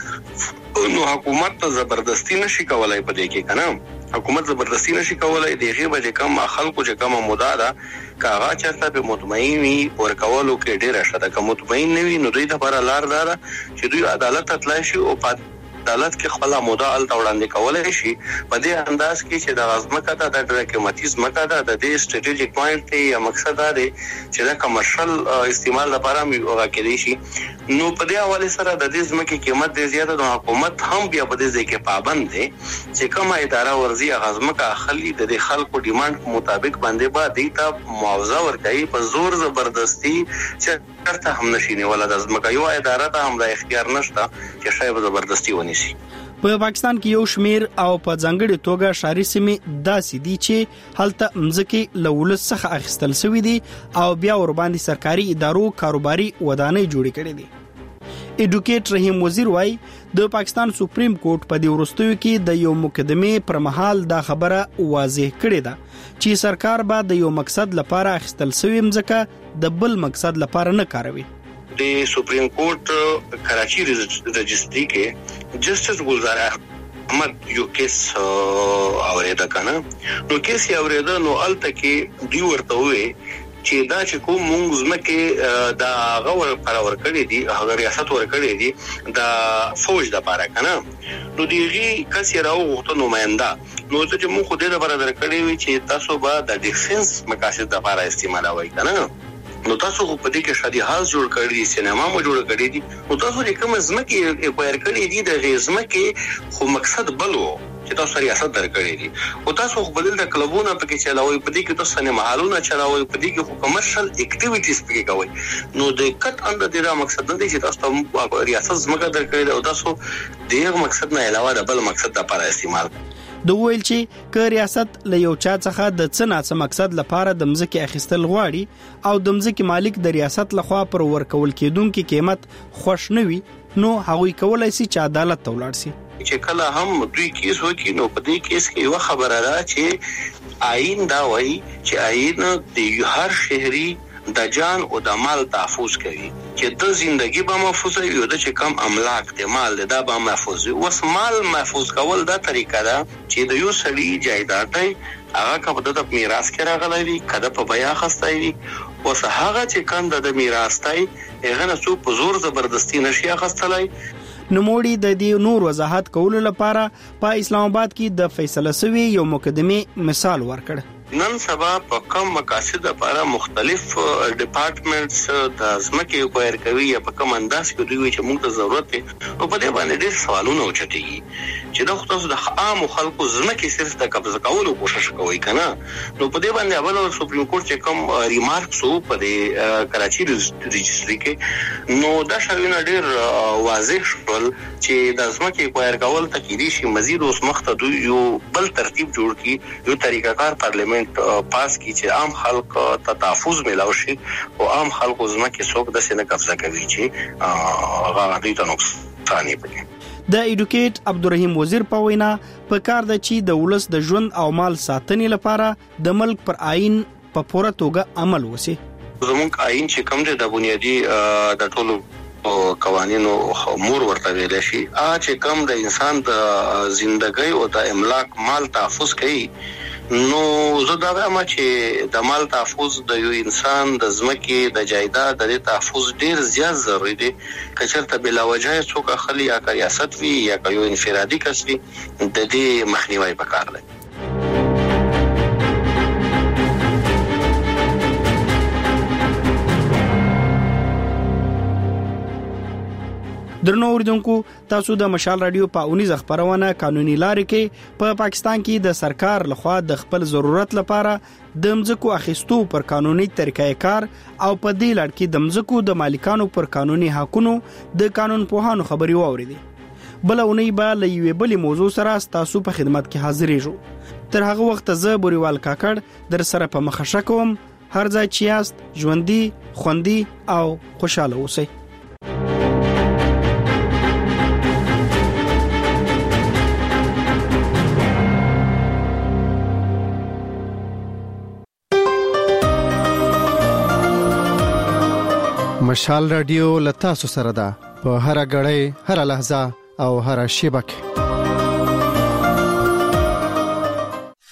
به نو حکومت ته زبردستی نشي کولای په دې کې کنه حکومت زبردستی نشي کولای دغه به کوم خلکو چې کوم مدعا کاغه چرته به مطمئن وي ورکولو کې ډیره شته کوم مطمئن نه وي نو دوی د لپاره لار دار چې دوی عدالت تطلع شي او عدالت کې خپل مدعا ال توړاندې کولای شي په دې انداز کې چې د غزمکه ته د ډیرکماتیز مکه ده د دې سټریټیجیک پوینټ ته یا مقصد دا دی چې د کمرشل استعمال لپاره موږ راکړي شي نو په دې حواله سره د دې ځمکې قیمت ډیر زیاته د حکومت هم بیا په دې ځکه پابند دي چې کومه اداره ورزي غزمکه خلی د خلکو ډیماند مطابق باندې با دي ته معاوضه ورکړي په زور زبردستی چې ترته هم نشینه ولا د ځمکه یو اداره ته هم د اختیار نشته چې شای زبردستی ونی په پاکستان کې یو شمیر او په ځنګړي توګه شاري سیمې داسې دي چې هلته مزکه لولس څخه اخیستل شوې دي او بیا ور باندې سرکاري ادارو کاروباري ودانۍ جوړې کړې دي ایډوکیټ رحیم وزیر وايي د پاکستان سپریم کورټ په دې ورستیو کې د یو مقدمه پر مهال دا خبره واضح کړې ده چې سرکار به د یو مقصد لپاره اخیستل شوی مزکه د بل مقصد لپاره نه کاروي د سپریم کورټ کراچي رجستري کې جسټس ګلزار احمد یو کیس اوریدا کنه نو کیس یې اوریدا نو الته کې دی ورته وي چې دا چې کوم موږ زمکه دا غور پر ور کړی دي هغه ریاست ور کړی دي دا فوج د پاره کنه نو دیږي کس یې راو غوښتنه نماینده نو چې موږ خو دې لپاره درکړی وي چې تاسو به د ډیفنس مقاصد لپاره استعمالوي کنه نو تاسو په دې کې شادي هاوس جوړ کړی دي سینما مو جوړ کړی دي نو تاسو یې کوم ځمکه اکوایر کړی دي د غزمکه خو مقصد بلو چې تاسو ریاست درکړی دي او تاسو خو بدل د کلبونه پکې چلاوي په دې کې تاسو سینما هالونه چلاوي په دې کې کمرشل اکټیویټیز پکې کوي نو د کټ اند د مقصد نه دي چې تاسو ریاست ځمکه درکړی او تاسو دغه مقصد نه علاوه د بل مقصد لپاره استعمال د ویل چې ک ریاست له یو چا څخه د څناڅ مقصد لپاره د مزکه اخیستل غواړي او د مزکه مالک د ریاست لخوا پر ورکول کېدونکو قیمت خوښ نه وي نو هغوی کولای شي چې عدالت ته ولاړ شي چې کله هم دوی کیس وکړي نو په دې کیس کې یو خبره ده چې آئین دا وایي چې آئین د هر شهري د جان او د مال تحفظ کوي چې د ژوندۍ به محفوظ وي او د چې کم املاک د مال د به محفوظ وي وس مال محفوظ کول دا طریقه ده چې د یو سړي جایداد هغه کبه د میراث کې راغلی وي کده په بیا خستای وي وس هغه چې کند د میراث تای هغه نه څو په زور زبردستی نشي اخستلای نوموړي د دې نور وضاحت کولو لپاره په اسلام آباد کې د فیصله شوی یو مقدمه مثال ورکړ نن سبا په کوم مقاصد لپاره مختلف ډپارټمنټس د ځمکې اکوایر کوي یا په کوم انداز کې دوی چې موږ ته ضرورت دی او په دې باندې ډېر سوالونه اوچتېږي چې د خصوص د عام خلکو ځمکې صرف د قبضه کولو کوشش کوي کنه نو په دې باندې اول سپریم کورټ چې کوم ریمارکس وو په دې کراچي رجستري کې نو دا شاوینه ډېر واضح شول چې د ځمکې اکوایر کول تکیدي شي مزید اوس مخته دوی یو بل ترتیب جوړ کړي یو طریقه کار پارلیمنت پاس کی چې عام خلک ته تحفظ ملاوي شي او عام خلکو زمکه څوک د سینه قبضه کوي چې هغه دوی ته نقصان پکې د ایډوکیټ عبدالرحیم وزیر په وینا په کار د چی د ولس د ژوند او مال ساتنې لپاره د ملک پر آئین په پوره توګه عمل وشي زموږ آئین چې کوم د بنیادی د ټولو قوانینو مور ورته ویل شي چې کوم د انسان د ژوندۍ او د املاک مال تحفظ کوي نو زه دا وایم چې د مال تحفظ د یو انسان د ځمکې د جایداد د تحفظ ډیر زیات ضروری دی که چېرته بلا وجه څوک خلی یا ریاست وي یا یو انفرادي کس وي د دې مخنیوي پکار دی درنو اوریدونکو تاسو د مشال رادیو په اونیز خبرونه قانوني لارې کې په پا پاکستان کې د سرکار لخوا د خپل ضرورت لپاره د مزکو اخیستو پر قانوني طریقې کار او په دې لړ کې د مزکو د مالکانو پر قانوني حقونو د قانون پوهانو خبري واوریدي بل اونۍ به له یوې بلې موضوع سره تاسو په خدمت کې حاضرېږو. تر هغه وخت زه بوريوال کاکړ در سره په مخه کوم. هر ځای چې یاست ژوندۍ، خوندي او خوشاله اوسئ. مشال رادیو لتا سره ده په هر غړې، هر لحظه او هر شیبه کې.